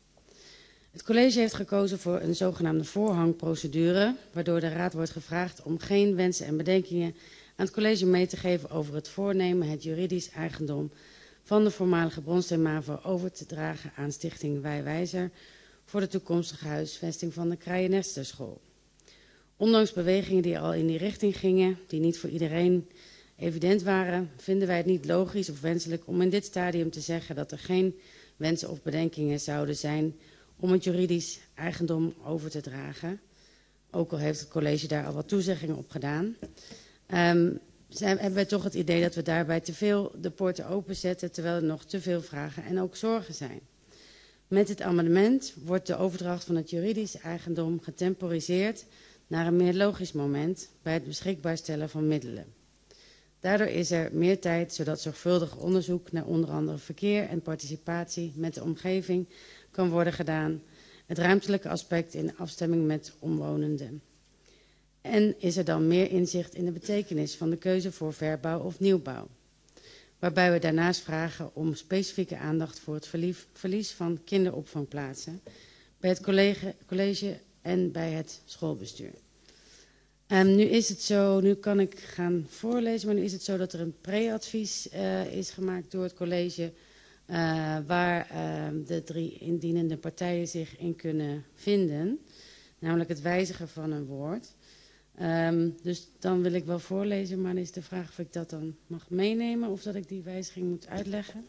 S11: Het college heeft gekozen voor een zogenaamde voorhangprocedure, waardoor de raad wordt gevraagd om geen wensen en bedenkingen aan het college mee te geven over het voornemen het juridisch eigendom van de voormalige Bronsteen MAVO over te dragen aan Stichting Wijwijzer voor de toekomstige huisvesting van de Kraaiennesterschool. Ondanks bewegingen die al in die richting gingen, die niet voor iedereen evident waren, vinden wij het niet logisch of wenselijk om in dit stadium te zeggen dat er geen wensen of bedenkingen zouden zijn om het juridisch eigendom over te dragen. Ook al heeft het college daar al wat toezeggingen op gedaan. Um, zijn, hebben wij toch het idee dat we daarbij te veel de poorten openzetten, terwijl er nog te veel vragen en ook zorgen zijn. Met het amendement wordt de overdracht van het juridisch eigendom getemporiseerd naar een meer logisch moment bij het beschikbaar stellen van middelen. Daardoor is er meer tijd, zodat zorgvuldig onderzoek naar onder andere verkeer en participatie met de omgeving kan worden gedaan, het ruimtelijke aspect in afstemming met omwonenden. En is er dan meer inzicht in de betekenis van de keuze voor verbouw of nieuwbouw. Waarbij we daarnaast vragen om specifieke aandacht voor het verlies van kinderopvangplaatsen bij het college, college en bij het schoolbestuur. Um, nu is het zo, nu kan ik gaan voorlezen, maar nu is het zo dat er een pre-advies uh, is gemaakt door het college, uh, waar uh, de drie indienende partijen zich in kunnen vinden, namelijk het wijzigen van een woord. Um, dus dan wil ik wel voorlezen, maar dan is de vraag of ik dat dan mag meenemen of dat ik die wijziging moet uitleggen.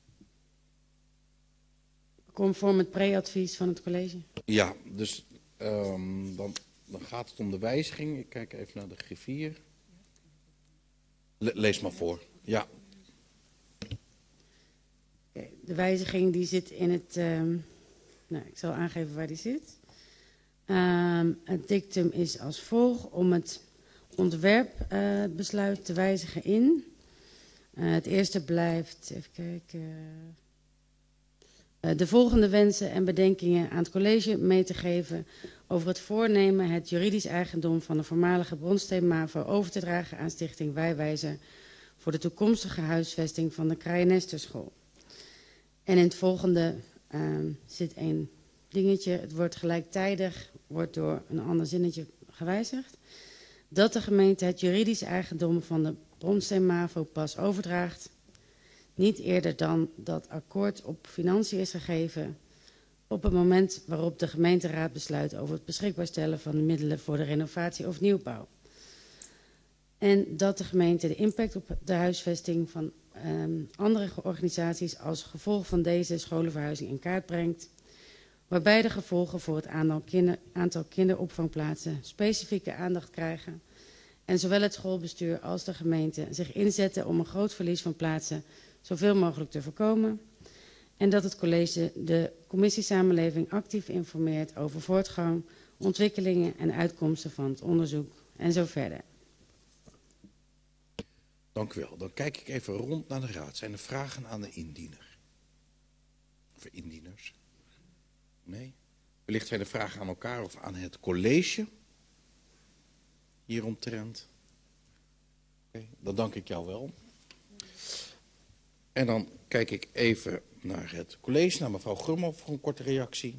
S11: Conform het pre-advies van het college.
S1: Ja, dus um, dan, dan gaat het om de wijziging. Ik kijk even naar de griffier. Le lees maar voor. Ja.
S11: De wijziging die zit in het... Um, nou, ik zal aangeven waar die zit. Um, het dictum is als volgt: om het ontwerpbesluit uh, te wijzigen in. Uh, het eerste blijft, even kijken, uh, de volgende wensen en bedenkingen aan het college mee te geven over het voornemen het juridisch eigendom van de voormalige Bronsteen MAVO over te dragen aan Stichting Wijwijzer voor de toekomstige huisvesting van de Kraaienesterschool. En in het volgende uh, zit een dingetje, het wordt gelijktijdig, wordt door een ander zinnetje gewijzigd, dat de gemeente het juridisch eigendom van de Bronsteen MAVO pas overdraagt, niet eerder dan dat akkoord op financiën is gegeven, op het moment waarop de gemeenteraad besluit over het beschikbaar stellen van de middelen voor de renovatie of nieuwbouw. En dat de gemeente de impact op de huisvesting van um, andere organisaties als gevolg van deze scholenverhuizing in kaart brengt, waarbij de gevolgen voor het aantal, kinder, aantal kinderopvangplaatsen specifieke aandacht krijgen en zowel het schoolbestuur als de gemeente zich inzetten om een groot verlies van plaatsen zoveel mogelijk te voorkomen. En dat het college de commissie Samenleving actief informeert over voortgang, ontwikkelingen en uitkomsten van het onderzoek en zo verder.
S1: Dank u wel. Dan kijk ik even rond naar de raad. Zijn er vragen aan de indiener? Of indieners? Nee? Wellicht zijn er vragen aan elkaar of aan het college hieromtrent. Okay, dan dank ik jou wel. En dan kijk ik even naar het college, naar mevrouw Grummel voor een korte reactie.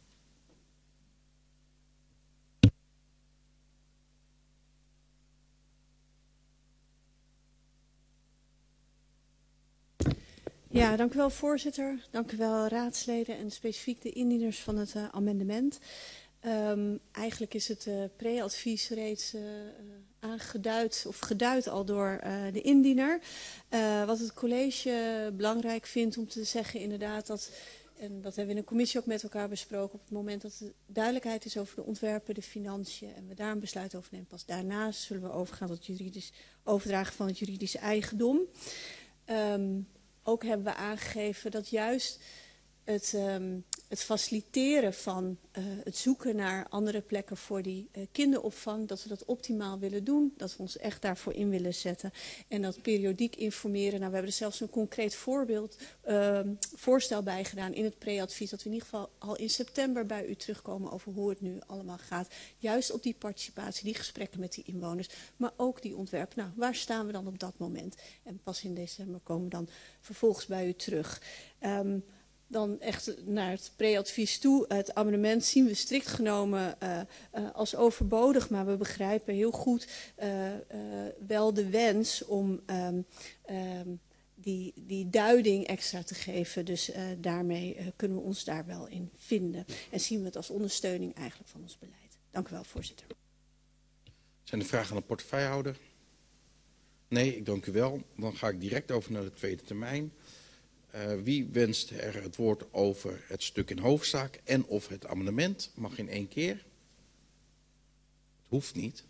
S12: Ja, dank u wel voorzitter. Dank u wel raadsleden en specifiek de indieners van het uh, amendement. Um, eigenlijk is het uh, pre-advies reeds uh, aangeduid of geduid al door uh, de indiener. Uh, wat het college belangrijk vindt om te zeggen inderdaad dat, en dat hebben we in de commissie ook met elkaar besproken, op het moment dat er duidelijkheid is over de ontwerpen, de financiën en we daar een besluit over nemen, pas daarna zullen we overgaan tot het juridisch overdragen van het juridisch eigendom. Um, ook hebben we aangegeven dat juist het, um, het faciliteren van uh, het zoeken naar andere plekken voor die uh, kinderopvang, dat we dat optimaal willen doen, dat we ons echt daarvoor in willen zetten en dat periodiek informeren. Nou, we hebben er zelfs een concreet voorbeeld, uh, voorstel bij gedaan in het pre-advies, dat we in ieder geval al in september bij u terugkomen over hoe het nu allemaal gaat. Juist op die participatie, die gesprekken met die inwoners, maar ook die ontwerpen. Nou, waar staan we dan op dat moment? En pas in december komen we dan vervolgens bij u terug. Um, Dan echt naar het pre-advies toe. Het amendement zien we strikt genomen uh, uh, als overbodig. Maar we begrijpen heel goed uh, uh, wel de wens om um, um, die, die duiding extra te geven. Dus uh, daarmee uh, kunnen we ons daar wel in vinden. En zien we het als ondersteuning eigenlijk van ons beleid. Dank u wel, voorzitter.
S1: Zijn er vragen aan de portefeuillehouder? Nee, ik dank u wel. Dan ga ik direct over naar de tweede termijn. Uh, wie wenst er het woord over het stuk in hoofdzaak en of het amendement? Mag in één keer. Het hoeft niet.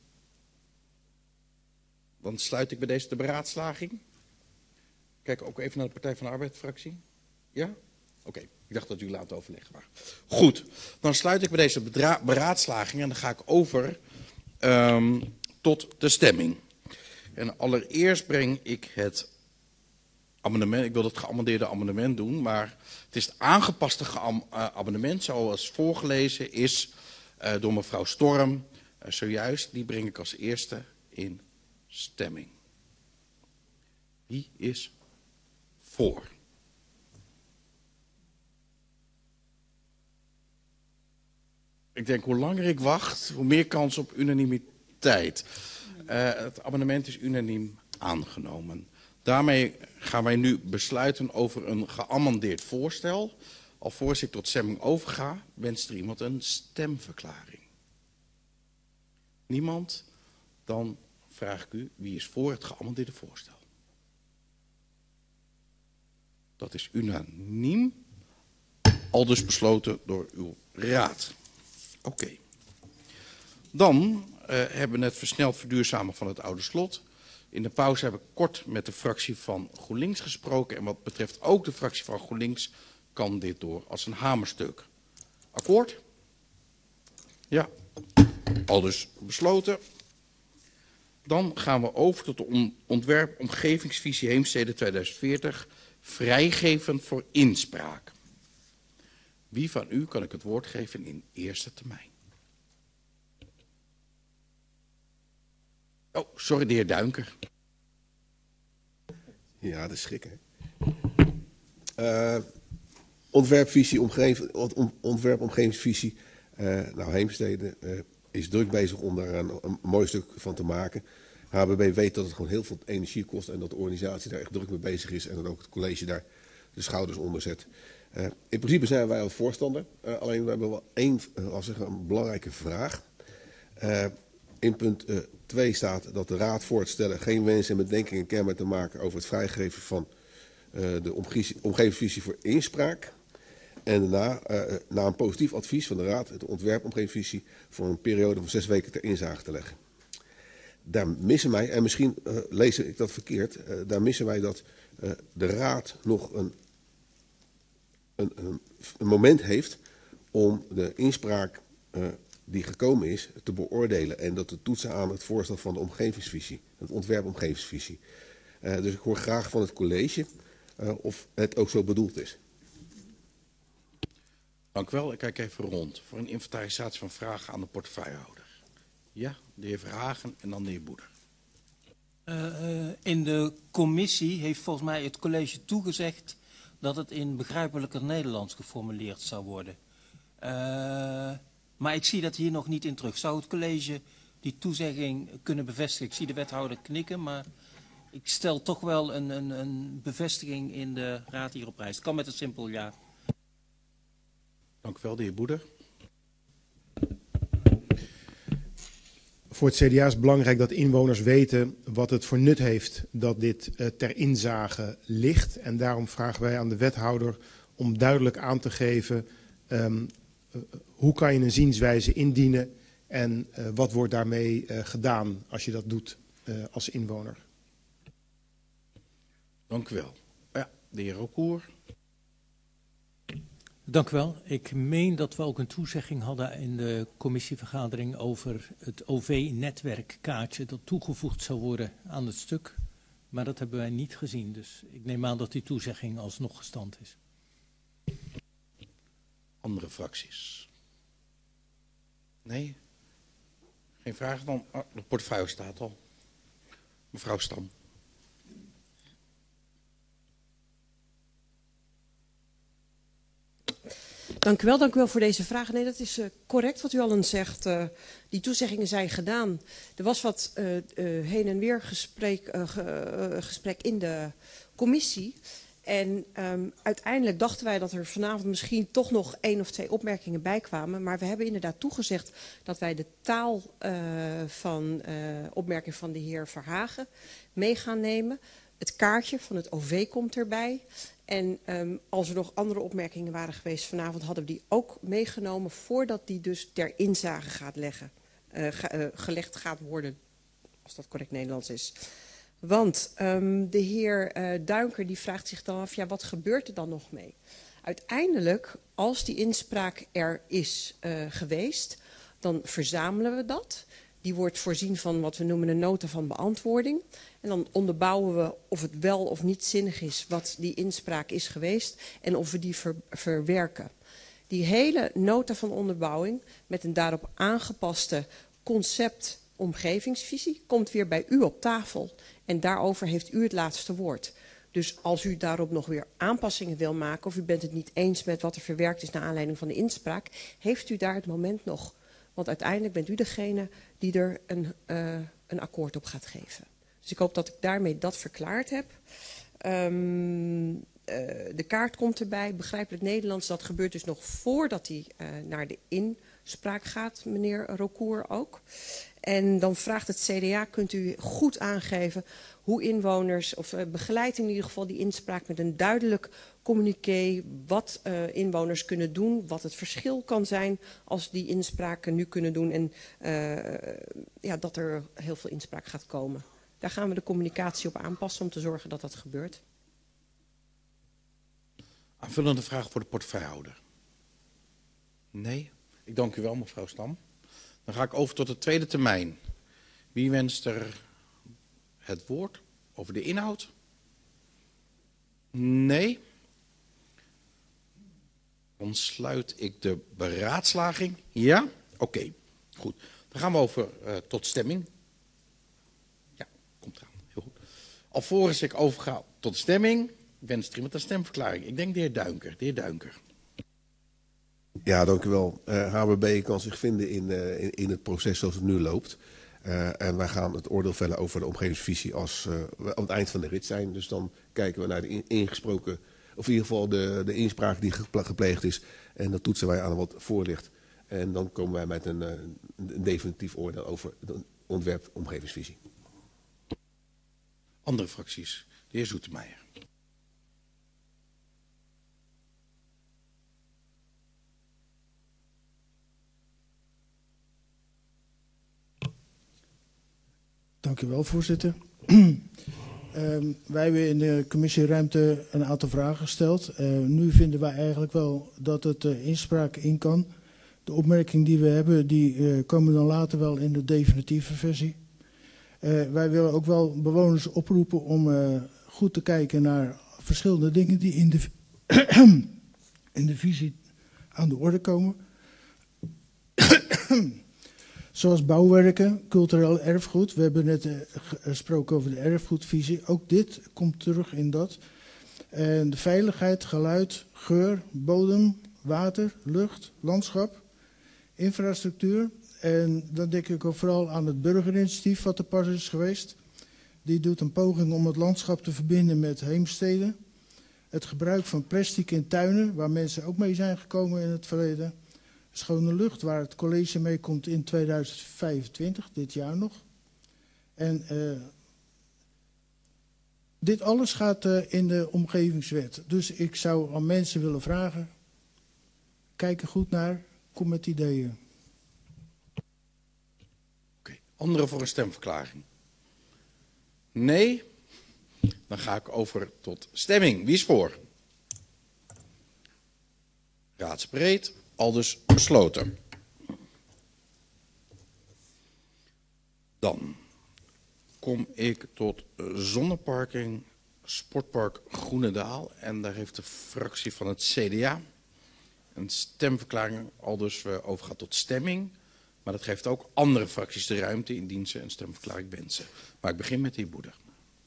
S1: Dan sluit ik bij deze de beraadslaging. Kijk ook even naar de Partij van de Arbeid-fractie. Ja? Oké, okay. Ik dacht dat u laat overleggen waren. Goed, dan sluit ik bij deze beraadslaging en dan ga ik over um, tot de stemming. En allereerst breng ik het amendement, ik wil het geamendeerde amendement doen, maar het is het aangepaste geam, uh, amendement zoals voorgelezen is uh, door mevrouw Storm uh, zojuist. Die breng ik als eerste in stemming. Wie is voor? Ik denk hoe langer ik wacht, hoe meer kans op unanimiteit. Uh, het amendement is unaniem aangenomen. Daarmee gaan wij nu besluiten over een geamendeerd voorstel. Alvorens ik tot stemming overga, wenst er iemand een stemverklaring? Niemand? Dan vraag ik u, wie is voor het geamendeerde voorstel? Dat is unaniem, aldus besloten door uw raad. Oké. Okay. Dan uh, hebben we het versneld verduurzamen van het oude slot. In de pauze heb ik kort met de fractie van GroenLinks gesproken. En wat betreft ook de fractie van GroenLinks kan dit door als een hamerstuk. Akkoord? Ja. Aldus besloten. Dan gaan we over tot de ontwerp Omgevingsvisie Heemstede tweeduizend veertig, vrijgeven voor inspraak. Wie van u kan ik het woord geven in eerste termijn? Oh, sorry, de heer Duinker.
S9: Ja, dat is schrikken. Uh, ontwerpvisie, omgeving, ontwerp omgevingsvisie. Uh, nou, Heemstede uh, is druk bezig om daar een, een mooi stuk van te maken. H B B weet dat het gewoon heel veel energie kost en dat de organisatie daar echt druk mee bezig is en dat ook het college daar de schouders onder zet. Uh, in principe zijn wij al voorstander, uh, alleen we hebben wel één, uh, als zeggen, een belangrijke vraag. Uh, in punt twee uh, staat dat de raad voorstellen geen wensen en bedenkingen kenbaar te maken over het vrijgeven van uh, de omgevingsvisie voor inspraak. En daarna, uh, na een positief advies van de raad, het ontwerp omgevingsvisie voor een periode van zes weken ter inzage te leggen. Daar missen wij, en misschien uh, lees ik dat verkeerd, uh, daar missen wij dat uh, de raad nog een, een, een, een moment heeft om de inspraak uh, die gekomen is te beoordelen en dat te toetsen aan het voorstel van de omgevingsvisie, het ontwerp omgevingsvisie. Uh, dus ik hoor graag van het college uh, of het ook zo bedoeld is.
S1: Dank u wel. Ik kijk even rond voor een inventarisatie van vragen aan de portefeuillehouder. Ja, de heer Verhagen en dan de heer Boeder.
S2: Uh, in de commissie heeft volgens mij het college toegezegd dat het in begrijpelijker Nederlands geformuleerd zou worden. Uh, maar ik zie dat hier nog niet in terug. Zou het college die toezegging kunnen bevestigen? Ik zie de wethouder knikken, maar ik stel toch wel een, een, een bevestiging in de raad hier op prijs. Het kan met een simpel ja.
S1: Dank u wel, de heer Boeder.
S6: Voor het C D A is het belangrijk dat inwoners weten wat het voor nut heeft dat dit uh, ter inzage ligt. En daarom vragen wij aan de wethouder om duidelijk aan te geven um, uh, hoe kan je een zienswijze indienen en uh, wat wordt daarmee uh, gedaan als je dat doet uh, als inwoner.
S1: Dank u wel. Ja, de heer Rokoer.
S13: Dank u wel. Ik meen dat we ook een toezegging hadden in de commissievergadering over het O V-netwerkkaartje dat toegevoegd zou worden aan het stuk. Maar dat hebben wij niet gezien, dus ik neem aan dat die toezegging alsnog gestand is.
S1: Andere fracties? Nee? Geen vragen dan? Oh, de portefeuille staat al. Mevrouw Stam.
S10: Dank u wel, dank u wel voor deze vraag. Nee, dat is uh, correct wat u allen zegt. Uh, die toezeggingen zijn gedaan. Er was wat uh, uh, heen en weer gesprek, uh, ge, uh, gesprek in de commissie. En um, uiteindelijk dachten wij dat er vanavond misschien toch nog één of twee opmerkingen bij kwamen. Maar we hebben inderdaad toegezegd dat wij de taal uh, van uh, opmerking van de heer Verhagen mee gaan nemen. Het kaartje van het O V komt erbij. En um, als er nog andere opmerkingen waren geweest vanavond, hadden we die ook meegenomen voordat die dus ter inzage gaat leggen, uh, ga, uh, gelegd gaat worden, als dat correct Nederlands is. Want um, de heer uh, Duinker die vraagt zich dan af, ja, wat gebeurt er dan nog mee? Uiteindelijk, als die inspraak er is uh, geweest, dan verzamelen we dat. Die wordt voorzien van wat we noemen een nota van beantwoording. En dan onderbouwen we of het wel of niet zinnig is wat die inspraak is geweest en of we die ver, verwerken. Die hele nota van onderbouwing met een daarop aangepaste concept omgevingsvisie komt weer bij u op tafel. En daarover heeft u het laatste woord. Dus als u daarop nog weer aanpassingen wil maken of u bent het niet eens met wat er verwerkt is naar aanleiding van de inspraak, heeft u daar het moment nog. Want uiteindelijk bent u degene die er een, uh, een akkoord op gaat geven. Dus ik hoop dat ik daarmee dat verklaard heb. Um, uh, de kaart komt erbij, begrijpelijk Nederlands. Dat gebeurt dus nog voordat hij uh, naar de inspraak gaat, meneer Rokoer ook. En dan vraagt het C D A, kunt u goed aangeven hoe inwoners, of uh, begeleid in ieder geval die inspraak met een duidelijk communiqué, wat uh, inwoners kunnen doen, wat het verschil kan zijn als die inspraken nu kunnen doen en uh, ja, dat er heel veel inspraak gaat komen. Daar gaan we de communicatie op aanpassen om te zorgen dat dat gebeurt.
S1: Aanvullende vraag voor de portefeuillehouder. Nee? Ik dank u wel, mevrouw Stam. Dan ga ik over tot de tweede termijn. Wie wenst er het woord over de inhoud? Nee. Dan sluit ik de beraadslaging. Ja? Oké, okay. Goed. Dan gaan we over uh, tot stemming. Ja, komt eraan. Heel goed. Alvorens ik overga tot de stemming, wenst er iemand een stemverklaring. Ik denk de heer Duinker. De heer Duinker.
S9: Ja, dank u wel. Uh, H B B kan zich vinden in, uh, in, in het proces zoals het nu loopt. Uh, en wij gaan het oordeel vellen over de omgevingsvisie als uh, we aan het eind van de rit zijn. Dus dan kijken we naar de in, ingesproken, of in ieder geval de, de inspraak die gepleegd is. En dan toetsen wij aan wat voor ligt. En dan komen wij met een, een, een definitief oordeel over het ontwerp omgevingsvisie.
S1: Andere fracties. De heer Zoetemeijer.
S14: Dank u wel, voorzitter. Um, wij hebben in de commissie Ruimte een aantal vragen gesteld. Uh, nu vinden wij eigenlijk wel dat het uh, inspraak in kan. De opmerkingen die we hebben, die uh, komen dan later wel in de definitieve versie. Uh, wij willen ook wel bewoners oproepen om uh, goed te kijken naar verschillende dingen die in de, in de visie aan de orde komen. Zoals bouwwerken, cultureel erfgoed. We hebben net uh, gesproken over de erfgoedvisie. Ook dit komt terug in dat. En de veiligheid, geluid, geur, bodem, water, lucht, landschap, infrastructuur. En dan denk ik ook vooral aan het burgerinitiatief wat er pas is geweest. Die doet een poging om het landschap te verbinden met heemsteden. Het gebruik van plastic in tuinen, waar mensen ook mee zijn gekomen in het verleden. Schone lucht, waar het college mee komt in tweeduizend vijfentwintig, dit jaar nog. En uh, dit alles gaat uh, in de omgevingswet. Dus ik zou aan mensen willen vragen, kijk er goed naar, kom met ideeën.
S1: Oké, okay. Anderen voor een stemverklaring? Nee? Dan ga ik over tot stemming. Wie is voor? Raadsbreed. Aldus besloten. Dan kom ik tot zonneparking Sportpark Groenendaal. En daar heeft de fractie van het C D A een stemverklaring, aldus we overgaan tot stemming. Maar dat geeft ook andere fracties de ruimte indien ze een stemverklaring wensen. Maar ik begin met de heer Boeder.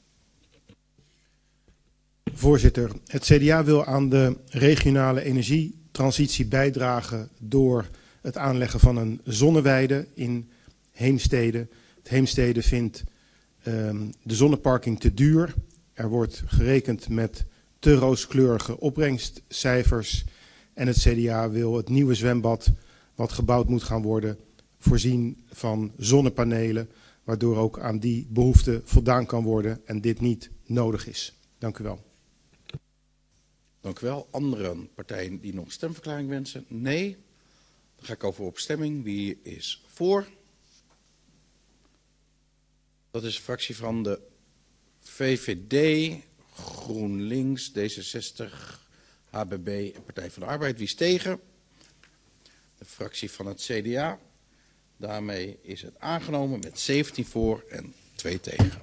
S6: Voorzitter, het C D A wil aan de regionale energietransitie bijdragen door het aanleggen van een zonneweide in Heemstede. Het Heemstede vindt um, de zonneparking te duur. Er wordt gerekend met te rooskleurige opbrengstcijfers. En het C D A wil het nieuwe zwembad wat gebouwd moet gaan worden voorzien van zonnepanelen. Waardoor ook aan die behoefte voldaan kan worden en dit niet nodig is. Dank u wel.
S1: Dank u wel. Andere partijen die nog een stemverklaring wensen? Nee. Dan ga ik over op stemming. Wie is voor? Dat is de fractie van de V V D, GroenLinks, D zesenzestig, H B B en Partij van de Arbeid. Wie is tegen? De fractie van het C D A. Daarmee is het aangenomen met zeventien voor en twee tegen.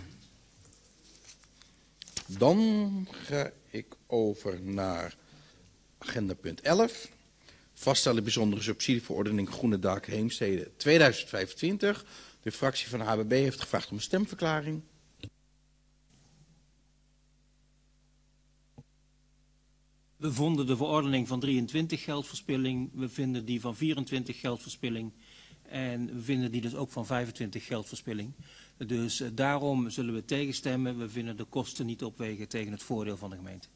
S1: Dan ga ik over naar agenda punt elf. Vaststellen bijzondere subsidieverordening Groene Dak Heemstede tweeduizend vijfentwintig. De fractie van de H B B heeft gevraagd om een stemverklaring.
S2: We vonden de verordening van drieëntwintig geldverspilling. We vinden die van vierentwintig geldverspilling. En we vinden die dus ook van vijfentwintig geldverspilling. Dus uh, daarom zullen we tegenstemmen. We vinden de kosten niet opwegen tegen het voordeel van de gemeente.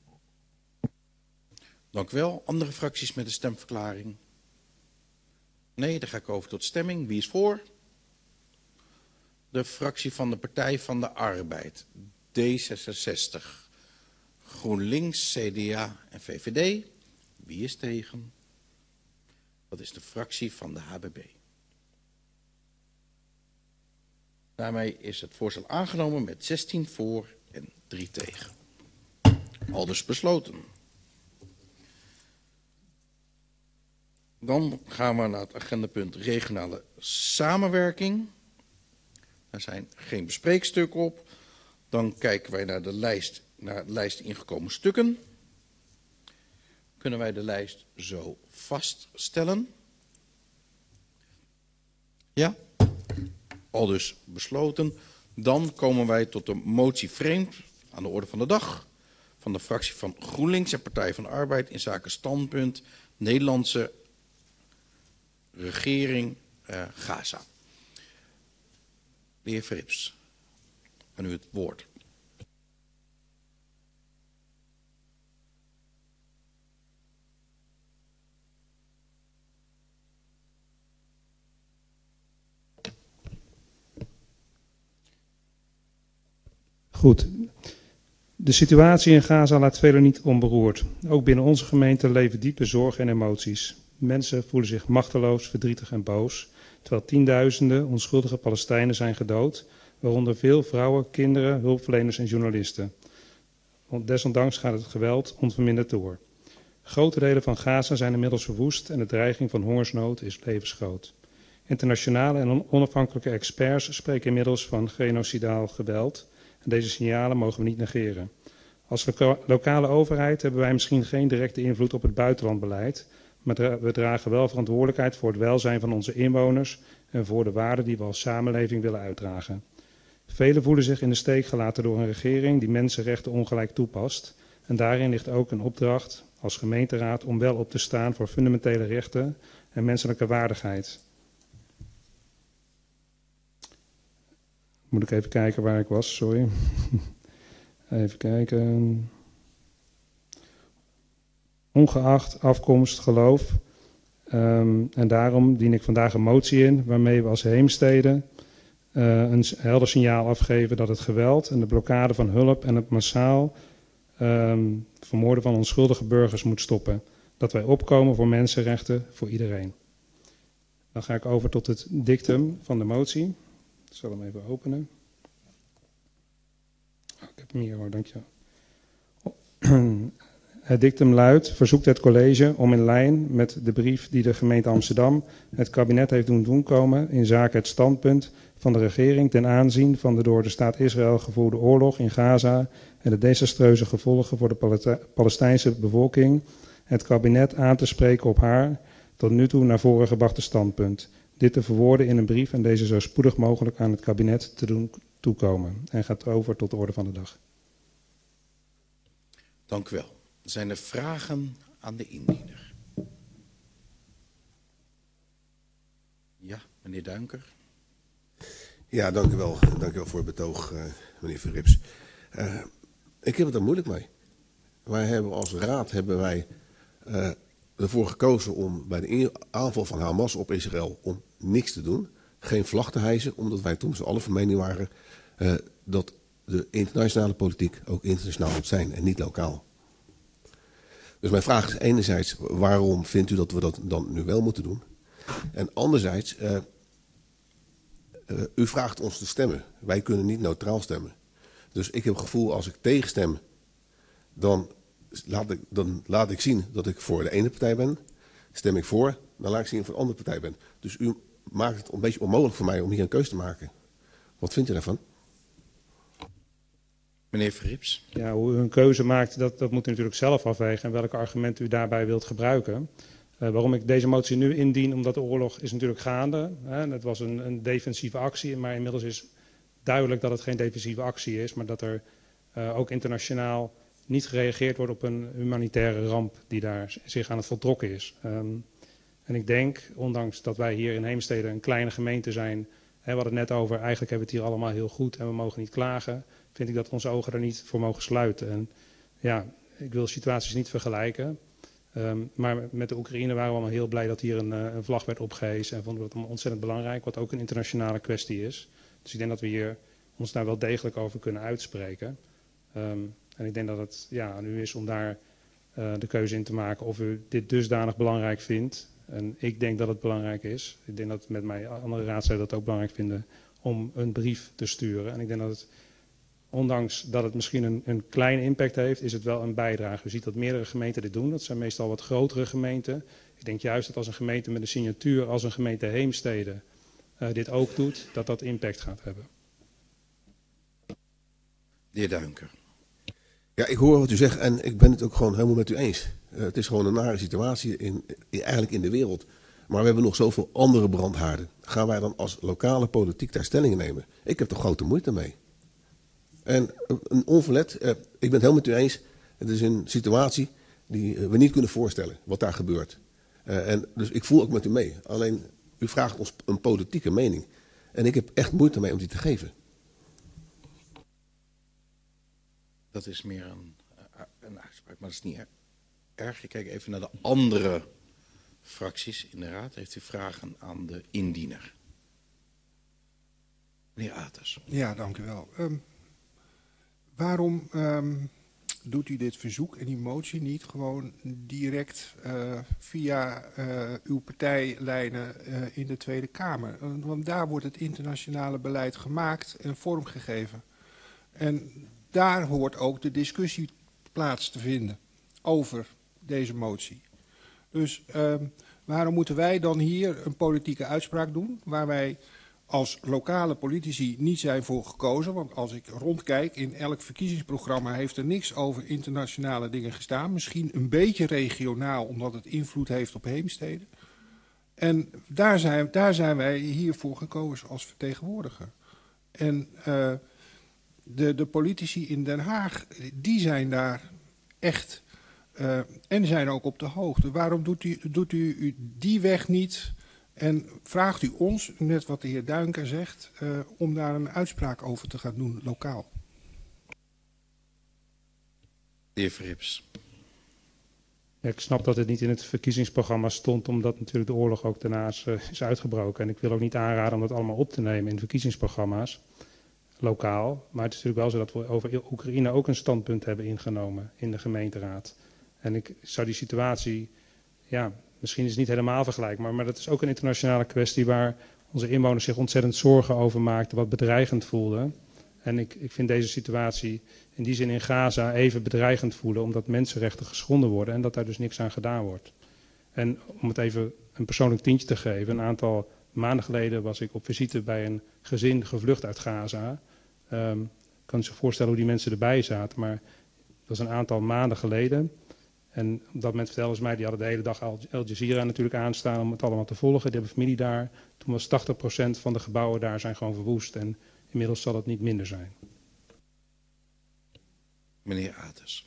S1: Dank u wel. Andere fracties met een stemverklaring? Nee, dan ga ik over tot stemming. Wie is voor? De fractie van de Partij van de Arbeid, D zesenzestig, GroenLinks, C D A en V V D. Wie is tegen? Dat is de fractie van de H B B. Daarmee is het voorstel aangenomen met zestien voor en drie tegen. Aldus besloten. Dan gaan we naar het agendapunt regionale samenwerking. Er zijn geen bespreekstukken op. Dan kijken wij naar de lijst, naar de lijst ingekomen stukken. Kunnen wij de lijst zo vaststellen? Ja? Al dus besloten. Dan komen wij tot de motie vreemd aan de orde van de dag van de fractie van GroenLinks en Partij van de Arbeid in zaken standpunt Nederlandse regering uh, Gaza. De heer Verrips, aan u het woord.
S3: Goed. De situatie in Gaza laat velen niet onberoerd. Ook binnen onze gemeente leven diepe zorgen en emoties. Mensen voelen zich machteloos, verdrietig en boos, terwijl tienduizenden onschuldige Palestijnen zijn gedood, waaronder veel vrouwen, kinderen, hulpverleners en journalisten. Desondanks gaat het geweld onverminderd door. Grote delen van Gaza zijn inmiddels verwoest en de dreiging van hongersnood is levensgroot. Internationale en onafhankelijke experts spreken inmiddels van genocidaal geweld. En deze signalen mogen we niet negeren. Als loka lokale overheid hebben wij misschien geen directe invloed op het buitenlandbeleid, maar dra we dragen wel verantwoordelijkheid voor het welzijn van onze inwoners en voor de waarden die we als samenleving willen uitdragen. Velen voelen zich in de steek gelaten door een regering die mensenrechten ongelijk toepast. En daarin ligt ook een opdracht als gemeenteraad om wel op te staan voor fundamentele rechten en menselijke waardigheid. Moet ik even kijken waar ik was, sorry. Even kijken. Ongeacht afkomst, geloof. Um, en daarom dien ik vandaag een motie in waarmee we als Heemstede uh, een helder signaal afgeven dat het geweld en de blokkade van hulp en het massaal um, vermoorden van onschuldige burgers moet stoppen. Dat wij opkomen voor mensenrechten voor iedereen. Dan ga ik over tot het dictum van de motie. Ik zal hem even openen. Oh, ik heb hem hier hoor, dankjewel. Het dictum luidt: verzoekt het college om in lijn met de brief die de gemeente Amsterdam het kabinet heeft doen toekomen in zaken het standpunt van de regering ten aanzien van de door de staat Israël gevoerde oorlog in Gaza en de desastreuze gevolgen voor de Palestijnse bevolking, het kabinet aan te spreken op haar tot nu toe naar voren gebrachte standpunt. Dit te verwoorden in een brief en deze zo spoedig mogelijk aan het kabinet te doen toekomen. En gaat over tot de orde van de dag.
S1: Dank u wel. Zijn er vragen aan de indiener? Ja, meneer Duinker.
S9: Ja, dank u wel. Dank u wel voor het betoog, uh, meneer Verrips. Uh, ik heb het er moeilijk mee. Wij hebben als raad hebben wij uh, ervoor gekozen om bij de aanval van Hamas op Israël om niks te doen. Geen vlag te hijsen, omdat wij toen z'n allen van mening waren uh, dat de internationale politiek ook internationaal moet zijn en niet lokaal. Dus mijn vraag is enerzijds, waarom vindt u dat we dat dan nu wel moeten doen? En anderzijds, uh, uh, u vraagt ons te stemmen. Wij kunnen niet neutraal stemmen. Dus ik heb het gevoel, als ik tegenstem, dan laat ik, dan laat ik zien dat ik voor de ene partij ben. Stem ik voor, dan laat ik zien dat ik voor de andere partij ben. Dus u maakt het een beetje onmogelijk voor mij om hier een keuze te maken. Wat vindt u daarvan?
S1: Meneer Verrips.
S3: Ja, hoe u een keuze maakt, dat, dat moet u natuurlijk zelf afwegen en welke argumenten u daarbij wilt gebruiken. Uh, waarom ik deze motie nu indien, omdat de oorlog is natuurlijk gaande. Hè. Het was een, een defensieve actie, maar inmiddels is duidelijk dat het geen defensieve actie is, maar dat er uh, ook internationaal niet gereageerd wordt op een humanitaire ramp die daar zich aan het voltrokken is. Um, en ik denk, ondanks dat wij hier in Heemstede een kleine gemeente zijn, hè, we hadden het net over, eigenlijk hebben we het hier allemaal heel goed en we mogen niet klagen, vind ik dat we onze ogen er niet voor mogen sluiten. En ja, ik wil situaties niet vergelijken. Um, maar met de Oekraïne waren we allemaal heel blij dat hier een, uh, een vlag werd opgehezen. En vonden we dat ontzettend belangrijk, wat ook een internationale kwestie is. Dus ik denk dat we hier ons daar wel degelijk over kunnen uitspreken. Um, en ik denk dat het ja, aan u is om daar uh, de keuze in te maken of u dit dusdanig belangrijk vindt. En ik denk dat het belangrijk is. Ik denk dat met mij andere raadsleden dat ook belangrijk vinden om een brief te sturen. En ik denk dat het, ondanks dat het misschien een, een kleine impact heeft, is het wel een bijdrage. U ziet dat meerdere gemeenten dit doen. Dat zijn meestal wat grotere gemeenten. Ik denk juist dat als een gemeente met een signatuur als een gemeente Heemstede uh, dit ook doet, dat dat impact gaat hebben.
S1: De heer Duinker.
S9: Ja, ik hoor wat u zegt en ik ben het ook gewoon helemaal met u eens. Uh, het is gewoon een nare situatie in, in, eigenlijk in de wereld. Maar we hebben nog zoveel andere brandhaarden. Gaan wij dan als lokale politiek daar stelling nemen? Ik heb er grote moeite mee. En een onverlet, uh, ik ben het helemaal met u eens. Het is een situatie die uh, we niet kunnen voorstellen, wat daar gebeurt. Uh, en dus ik voel ook met u mee. Alleen, u vraagt ons een politieke mening. En ik heb echt moeite mee om die te geven.
S1: Dat is meer een, een uitspraak, maar dat is niet erg. Ik kijk even naar de andere fracties in de raad. Heeft u vragen aan de indiener? Meneer Aters.
S15: Ja, dank u wel. Um, waarom um, doet u dit verzoek en die motie niet gewoon direct uh, via uh, uw partijlijnen uh, in de Tweede Kamer? Want daar wordt het internationale beleid gemaakt en vormgegeven. En daar hoort ook de discussie plaats te vinden over deze motie. Dus uh, waarom moeten wij dan hier een politieke uitspraak doen, waar wij als lokale politici niet zijn voor gekozen? Want als ik rondkijk, in elk verkiezingsprogramma heeft er niks over internationale dingen gestaan. Misschien een beetje regionaal, omdat het invloed heeft op Heemstede. En daar zijn, daar zijn wij hiervoor gekozen als vertegenwoordiger. En uh, de, de politici in Den Haag, die zijn daar echt uh, en zijn ook op de hoogte. Waarom doet u, doet u die weg niet en vraagt u ons, net wat de heer Duinker zegt, uh, om daar een uitspraak over te gaan doen, lokaal?
S1: De heer Verrips.
S3: Ja, ik snap dat het niet in het verkiezingsprogramma stond, omdat natuurlijk de oorlog ook daarna is, uh, is uitgebroken. En ik wil ook niet aanraden om dat allemaal op te nemen in verkiezingsprogramma's, lokaal. Maar het is natuurlijk wel zo dat we over Oekraïne ook een standpunt hebben ingenomen in de gemeenteraad. En ik zou die situatie, ja, misschien is het niet helemaal vergelijkbaar, maar dat is ook een internationale kwestie waar onze inwoners zich ontzettend zorgen over maakten, wat bedreigend voelden. En ik, ik vind deze situatie in die zin in Gaza even bedreigend voelen, omdat mensenrechten geschonden worden en dat daar dus niks aan gedaan wordt. En om het even een persoonlijk tientje te geven, een aantal maanden geleden was ik op visite bij een gezin gevlucht uit Gaza. Um, ik kan zich voorstellen hoe die mensen erbij zaten, maar het was een aantal maanden geleden. En op dat moment vertelden ze mij, die hadden de hele dag Al Jazeera natuurlijk aanstaan om het allemaal te volgen. Die hebben familie daar. Toen was tachtig procent van de gebouwen daar zijn gewoon verwoest. En inmiddels zal het niet minder zijn.
S1: Meneer Aters.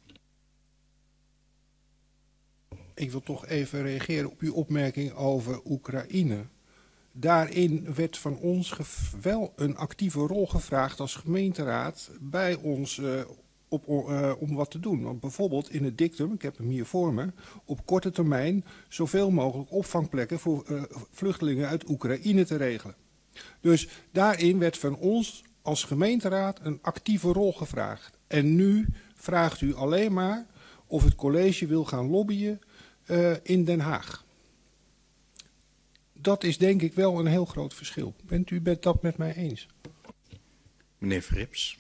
S15: Ik wil toch even reageren op uw opmerking over Oekraïne. Daarin werd van ons wel een actieve rol gevraagd als gemeenteraad bij ons uh, op, uh, om wat te doen. Want bijvoorbeeld in het dictum, ik heb hem hier voor me, op korte termijn zoveel mogelijk opvangplekken voor uh, vluchtelingen uit Oekraïne te regelen. Dus daarin werd van ons als gemeenteraad een actieve rol gevraagd. En nu vraagt u alleen maar of het college wil gaan lobbyen uh, in Den Haag. Dat is denk ik wel een heel groot verschil. Bent u bent dat met mij eens?
S1: Meneer Verrips.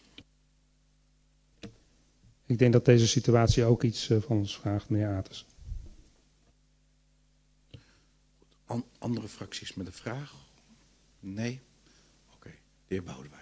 S3: Ik denk dat deze situatie ook iets uh, van ons vraagt, meneer Aters.
S1: An andere fracties met een vraag? Nee? Oké, okay. De heer Boudewijn.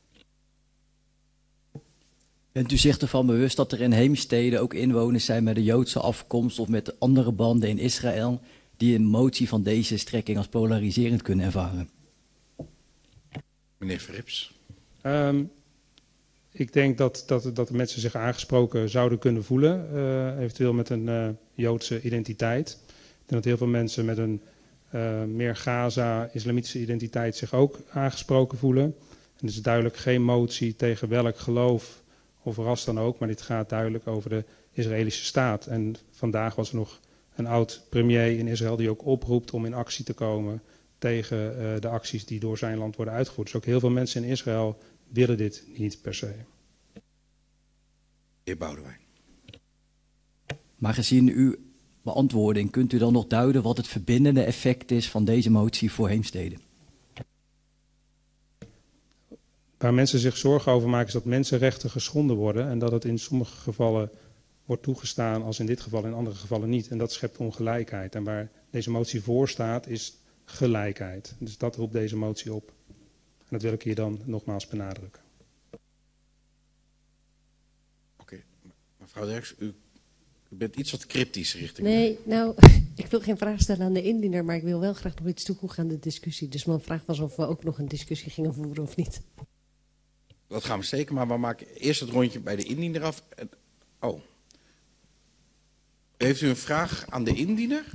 S16: Bent u zich ervan bewust dat er in Heemstede ook inwoners zijn met een Joodse afkomst of met andere banden in Israël die een motie van deze strekking als polariserend kunnen ervaren?
S1: Meneer Verrips.
S3: Um, ik denk dat, dat, dat de mensen zich aangesproken zouden kunnen voelen, uh, eventueel met een uh, Joodse identiteit. Ik denk dat heel veel mensen met een uh, meer Gaza-islamitische identiteit zich ook aangesproken voelen. En het is duidelijk geen motie tegen welk geloof of ras dan ook, maar dit gaat duidelijk over de Israëlische staat. En vandaag was er nog een oud-premier in Israël die ook oproept om in actie te komen tegen uh, de acties die door zijn land worden uitgevoerd. Dus ook heel veel mensen in Israël willen dit niet per se.
S1: Heer Boudewijn.
S16: Maar gezien uw beantwoording, kunt u dan nog duiden wat het verbindende effect is van deze motie voor Heemstede?
S3: Waar mensen zich zorgen over maken is dat mensenrechten geschonden worden en dat het in sommige gevallen wordt toegestaan als in dit geval, in andere gevallen niet. En dat schept ongelijkheid. En waar deze motie voor staat is gelijkheid. Dus dat roept deze motie op. En dat wil ik hier dan nogmaals benadrukken.
S1: Mevrouw Derks, u, u bent iets wat cryptisch richting...
S4: Nee, nou, ik wil geen vraag stellen aan de indiener, maar ik wil wel graag nog iets toevoegen aan de discussie. Dus mijn vraag was of we ook nog een discussie gingen voeren of niet.
S1: Dat gaan we zeker, maar we maken eerst het rondje bij de indiener af. Oh. Heeft u een vraag aan de indiener?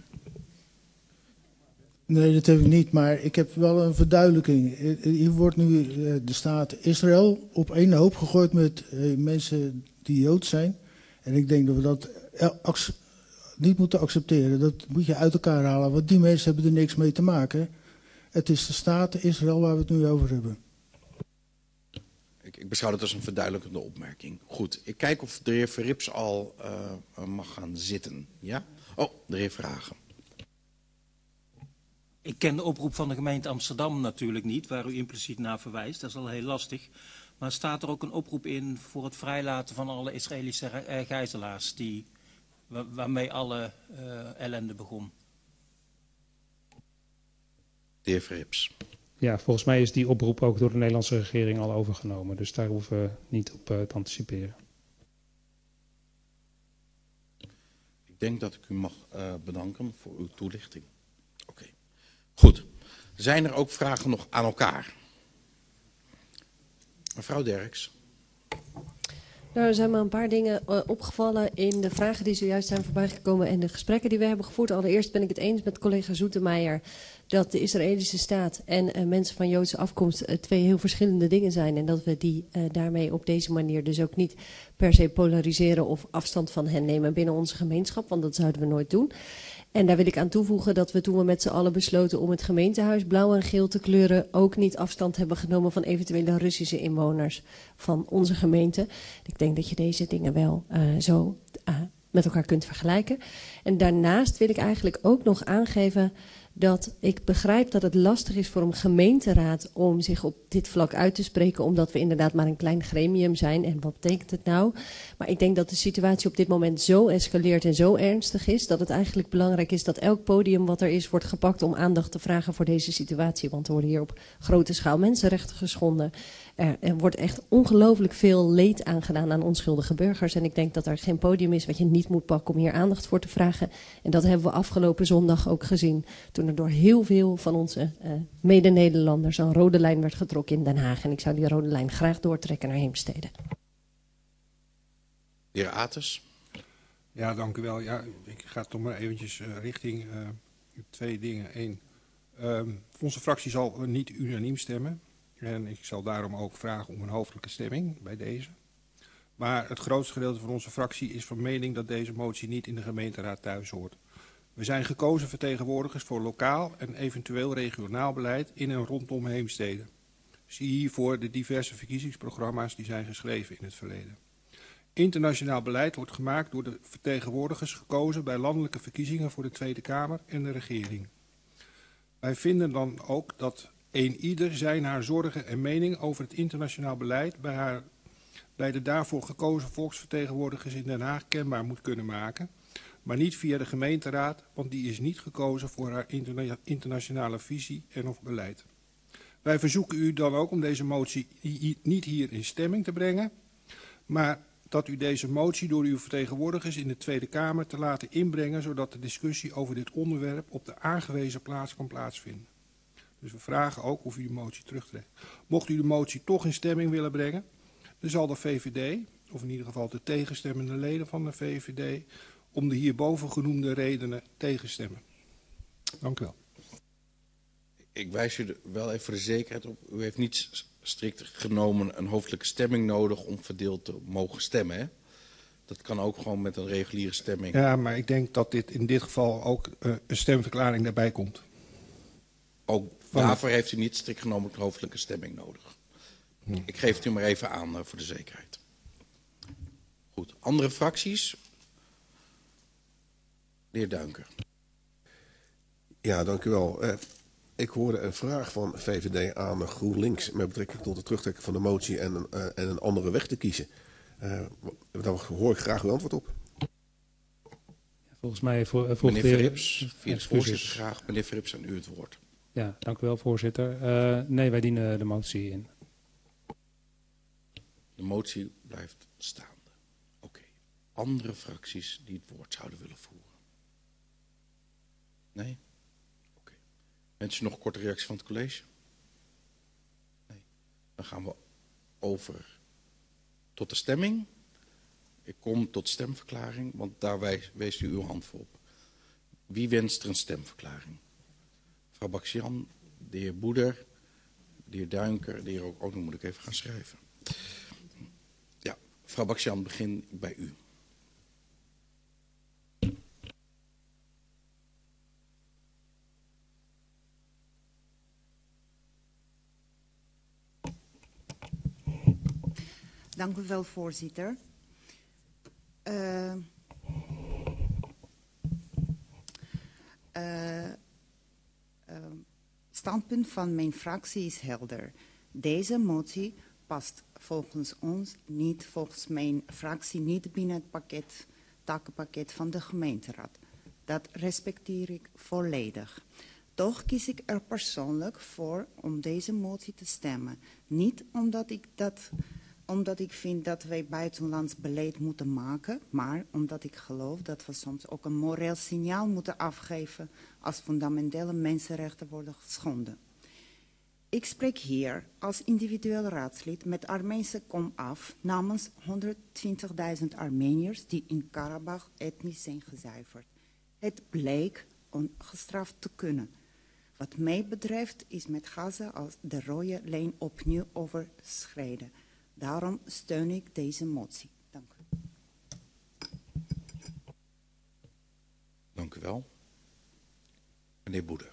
S14: Nee, dat heb ik niet, maar ik heb wel een verduidelijking. Hier wordt nu de staat Israël op één hoop gegooid met mensen die Joods zijn. En ik denk dat we dat niet moeten accepteren. Dat moet je uit elkaar halen, want die mensen hebben er niks mee te maken. Het is de staat Israël waar we het nu over hebben.
S1: Ik, ik beschouw dat als een verduidelijkende opmerking. Goed, ik kijk of de heer Verrips al uh, mag gaan zitten. Ja? Oh, de heer Vragen.
S2: Ik ken de oproep van de gemeente Amsterdam natuurlijk niet, waar u impliciet naar verwijst. Dat is al heel lastig. Maar staat er ook een oproep in voor het vrijlaten van alle Israëlische gijzelaars, die, waarmee alle uh, ellende begon?
S1: De heer Verrips.
S3: Ja, volgens mij is die oproep ook door de Nederlandse regering al overgenomen. Dus daar hoeven we niet op uh, te anticiperen.
S1: Ik denk dat ik u mag uh, bedanken voor uw toelichting. Oké. Okay. Goed. Zijn er ook vragen nog aan elkaar? Mevrouw Derks.
S4: Nou, er zijn maar een paar dingen uh, opgevallen in de vragen die zojuist zijn voorbijgekomen en de gesprekken die we hebben gevoerd. Allereerst ben ik het eens met collega Zoetemeijer dat de Israëlische staat en uh, mensen van Joodse afkomst uh, twee heel verschillende dingen zijn. En dat we die uh, daarmee op deze manier dus ook niet per se polariseren of afstand van hen nemen binnen onze gemeenschap, want dat zouden we nooit doen. En daar wil ik aan toevoegen dat we toen we met z'n allen besloten om het gemeentehuis blauw en geel te kleuren ook niet afstand hebben genomen van eventuele Russische inwoners van onze gemeente. Ik denk dat je deze dingen wel uh, zo uh, met elkaar kunt vergelijken. En daarnaast wil ik eigenlijk ook nog aangeven dat ik begrijp dat het lastig is voor een gemeenteraad om zich op dit vlak uit te spreken, omdat we inderdaad maar een klein gremium zijn. En wat betekent het nou? Maar ik denk dat de situatie op dit moment zo escaleert en zo ernstig is, dat het eigenlijk belangrijk is dat elk podium wat er is, wordt gepakt om aandacht te vragen voor deze situatie. Want er worden hier op grote schaal mensenrechten geschonden. Er, er wordt echt ongelooflijk veel leed aangedaan aan onschuldige burgers. En ik denk dat er geen podium is wat je niet moet pakken om hier aandacht voor te vragen. En dat hebben we afgelopen zondag ook gezien, toen er door heel veel van onze uh, mede-Nederlanders een rode lijn werd getrokken in Den Haag. En ik zou die rode lijn graag doortrekken naar Heemstede.
S1: De heer Aters.
S15: Ja, dank u wel. Ja, ik ga toch maar eventjes uh, richting uh, twee dingen. Eén, uh, onze fractie zal niet unaniem stemmen. En ik zal daarom ook vragen om een hoofdelijke stemming bij deze. Maar het grootste gedeelte van onze fractie is van mening dat deze motie niet in de gemeenteraad thuis hoort. We zijn gekozen vertegenwoordigers voor lokaal en eventueel regionaal beleid in en rondom Heemstede. Zie hiervoor de diverse verkiezingsprogramma's die zijn geschreven in het verleden. Internationaal beleid wordt gemaakt door de vertegenwoordigers gekozen bij landelijke verkiezingen voor de Tweede Kamer en de regering. Wij vinden dan ook dat een ieder zijn haar zorgen en mening over het internationaal beleid bij, haar, bij de daarvoor gekozen volksvertegenwoordigers in Den Haag kenbaar moet kunnen maken, maar niet via de gemeenteraad, want die is niet gekozen voor haar interna internationale visie en of beleid. Wij verzoeken u dan ook om deze motie niet hier in stemming te brengen, maar dat u deze motie door uw vertegenwoordigers in de Tweede Kamer te laten inbrengen, zodat de discussie over dit onderwerp op de aangewezen plaats kan plaatsvinden. Dus we vragen ook of u de motie terugtrekt. Mocht u de motie toch in stemming willen brengen, dan zal de V V D, of in ieder geval de tegenstemmende leden van de V V D, om de hierboven genoemde redenen tegenstemmen. Dank u wel.
S1: Ik wijs u er wel even voor de zekerheid op. U heeft niet strikt genomen een hoofdelijke stemming nodig om verdeeld te mogen stemmen. Hè? Dat kan ook gewoon met een reguliere stemming.
S15: Ja, maar ik denk dat dit in dit geval ook uh, een stemverklaring daarbij komt.
S1: Ook daarvoor heeft u niet strikt genomen een hoofdelijke stemming nodig. Hm. Ik geef het u maar even aan uh, voor de zekerheid. Goed, andere fracties? De heer Duinker.
S9: Ja, dank u wel. Uh, ik hoorde een vraag van V V D aan GroenLinks met betrekking tot het terugtrekken van de motie en, uh, en een andere weg te kiezen. Uh, daar hoor ik graag uw antwoord op.
S3: Volgens mij voor, voor
S1: meneer Verrips, via de voorzitter graag. Meneer Verrips, aan u het woord.
S3: Ja, dank u wel, voorzitter. Uh, nee, wij dienen de motie in.
S1: De motie blijft staande. Oké. Okay. andere fracties die het woord zouden willen voeren? Nee? Oké. Okay. Mensen nog een korte reactie van het college? Nee. Dan gaan we over tot de stemming. Ik kom tot stemverklaring, want daar wijst, wees u uw hand voor op. Wie wenst er een stemverklaring? Mevrouw Baxian, de heer Boeder, de heer Duinker, de heer ook, ook nog moet ik even gaan schrijven. Ja, mevrouw Baxian, begin bij u.
S17: Dank u wel, voorzitter. Uh, uh, uh, standpunt van mijn fractie is helder. Deze motie past volgens ons niet, volgens mijn fractie niet binnen het pakket, takenpakket van de gemeenteraad. Dat respecteer ik volledig. Toch kies ik er persoonlijk voor om deze motie te stemmen. Niet omdat ik dat... omdat ik vind dat wij buitenlands beleid moeten maken, maar omdat ik geloof dat we soms ook een moreel signaal moeten afgeven als fundamentele mensenrechten worden geschonden. Ik spreek hier als individueel raadslid met Armeense komaf namens honderdtwintigduizend Armeniërs die in Karabach etnisch zijn gezuiverd. Het bleek ongestraft te kunnen. Wat mij betreft is met Gaza als de rode lijn opnieuw overschreden. Daarom steun ik deze motie. Dank u.
S1: Dank u wel. Meneer Boeder.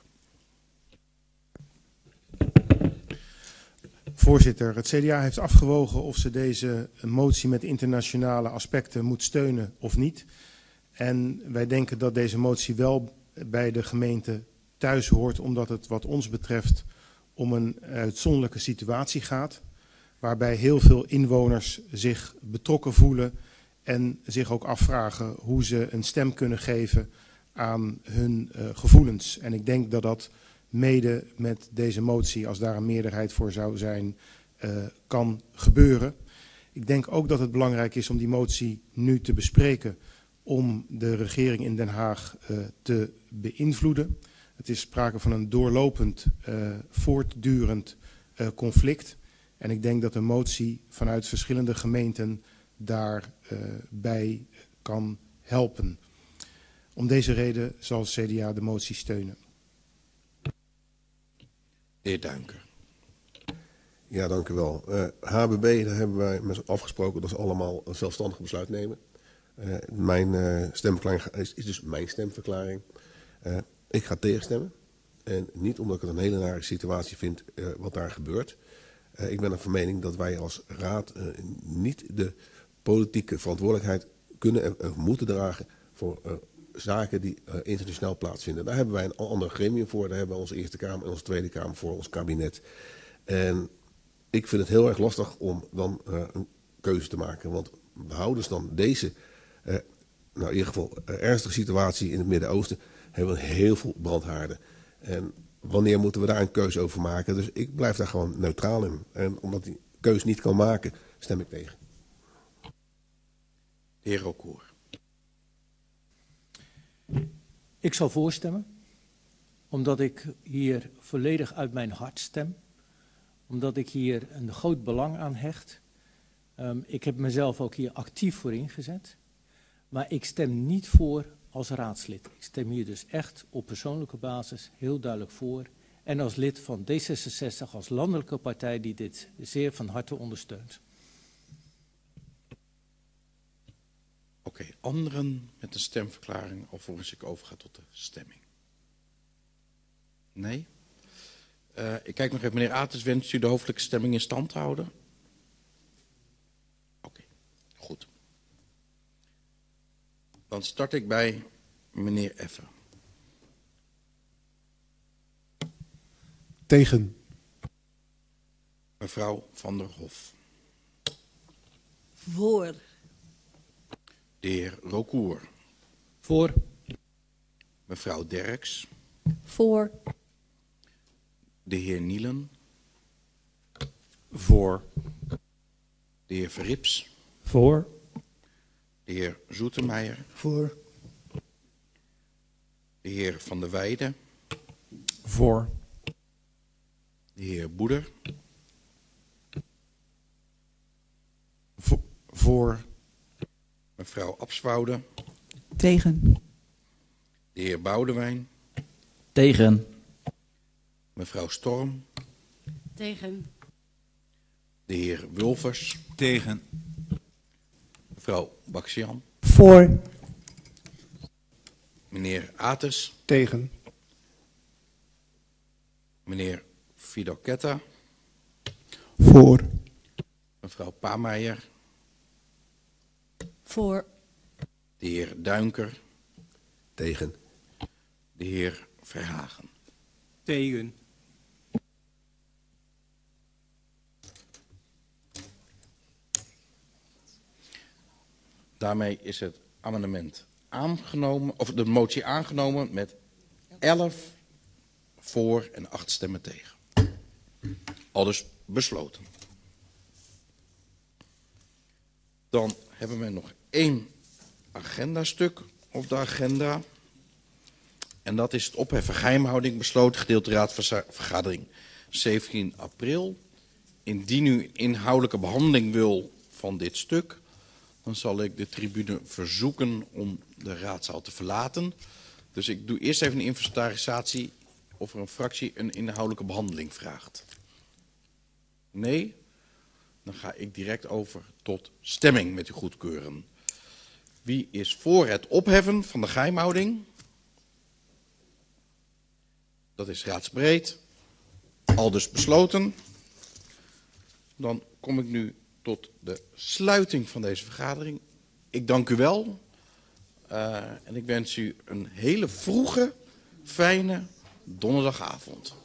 S6: Voorzitter, het C D A heeft afgewogen of ze deze motie met internationale aspecten moet steunen of niet. En wij denken dat deze motie wel bij de gemeente thuis hoort, omdat het wat ons betreft om een uitzonderlijke situatie gaat, waarbij heel veel inwoners zich betrokken voelen en zich ook afvragen hoe ze een stem kunnen geven aan hun uh, gevoelens. En ik denk dat dat mede met deze motie, als daar een meerderheid voor zou zijn, uh, kan gebeuren. Ik denk ook dat het belangrijk is om die motie nu te bespreken om de regering in Den Haag uh, te beïnvloeden. Het is sprake van een doorlopend, uh, voortdurend uh, conflict. En ik denk dat een motie vanuit verschillende gemeenten daarbij uh, kan helpen. Om deze reden zal het C D A de motie steunen.
S1: De heer Duinker.
S9: Ja, dank u wel. Uh, H B B, daar hebben wij met z'n afgesproken dat ze allemaal een zelfstandig besluit nemen. Uh, mijn uh, stemverklaring is, is dus mijn stemverklaring. Uh, ik ga tegenstemmen. En niet omdat ik het een hele nare situatie vind uh, wat daar gebeurt. Uh, ik ben van mening dat wij als raad uh, niet de politieke verantwoordelijkheid kunnen en uh, moeten dragen voor uh, zaken die uh, internationaal plaatsvinden. Daar hebben wij een ander gremium voor. Daar hebben we onze Eerste Kamer en onze Tweede Kamer voor, ons kabinet. En ik vind het heel erg lastig om dan uh, een keuze te maken. Want behoudens dan deze, uh, nou in ieder geval uh, ernstige situatie in het Midden-Oosten, hebben we heel veel brandhaarden. En wanneer moeten we daar een keuze over maken? Dus ik blijf daar gewoon neutraal in. En omdat die keuze niet kan maken, stem ik tegen.
S1: De heer Rokoer.
S13: Ik zal voorstemmen, omdat ik hier volledig uit mijn hart stem. Omdat ik hier een groot belang aan hecht. Um, ik heb mezelf ook hier actief voor ingezet. Maar ik stem niet voor als raadslid. Ik stem hier dus echt op persoonlijke basis heel duidelijk voor. En als lid van D zesenzestig, als landelijke partij die dit zeer van harte ondersteunt.
S1: Oké, okay, anderen met een stemverklaring alvorens ik overga tot de stemming. Nee? Uh, ik kijk nog even, meneer Ates, wenst u de hoofdelijke stemming in stand te houden? Oké, okay, goed. Dan start ik bij meneer Effe.
S6: Tegen.
S1: Mevrouw Van der Hof.
S7: Voor.
S1: De heer Rokoer.
S13: Voor.
S1: Mevrouw Derks.
S4: Voor.
S1: De heer Nielen.
S3: Voor.
S1: De heer Verrips.
S3: Voor.
S1: De heer Zoetemeijer.
S14: Voor.
S1: De heer Van der Weijden.
S18: Voor.
S1: De heer Boeder.
S18: Vo- voor.
S1: Mevrouw Abswoude.
S19: Tegen.
S1: De heer Boudewijn.
S16: Tegen.
S1: Mevrouw Storm.
S11: Tegen.
S1: De heer Wulvers.
S18: Tegen.
S1: Mevrouw Baxian.
S19: Voor.
S1: Meneer Ates.
S15: Tegen.
S1: Meneer Fidoketta.
S19: Voor.
S1: Mevrouw Pameijer.
S4: Voor.
S1: De heer Duinker.
S9: Tegen.
S1: De heer Verhagen.
S2: Tegen.
S1: Daarmee is het amendement aangenomen, of de motie aangenomen met elf voor en acht stemmen tegen. Aldus besloten. Dan hebben we nog één agendastuk op de agenda. En dat is het opheffen geheimhouding besloten gedeelte raadsvergadering zeventien april. Indien u inhoudelijke behandeling wil van dit stuk, dan zal ik de tribune verzoeken om de raadzaal te verlaten. Dus ik doe eerst even een inventarisatie of er een fractie een inhoudelijke behandeling vraagt. Nee? Dan ga ik direct over tot stemming met u goedkeuren. Wie is voor het opheffen van de geheimhouding? Dat is raadsbreed. Aldus besloten. Dan kom ik nu tot de sluiting van deze vergadering. Ik dank u wel. Uh, en ik wens u een hele vroege, fijne donderdagavond.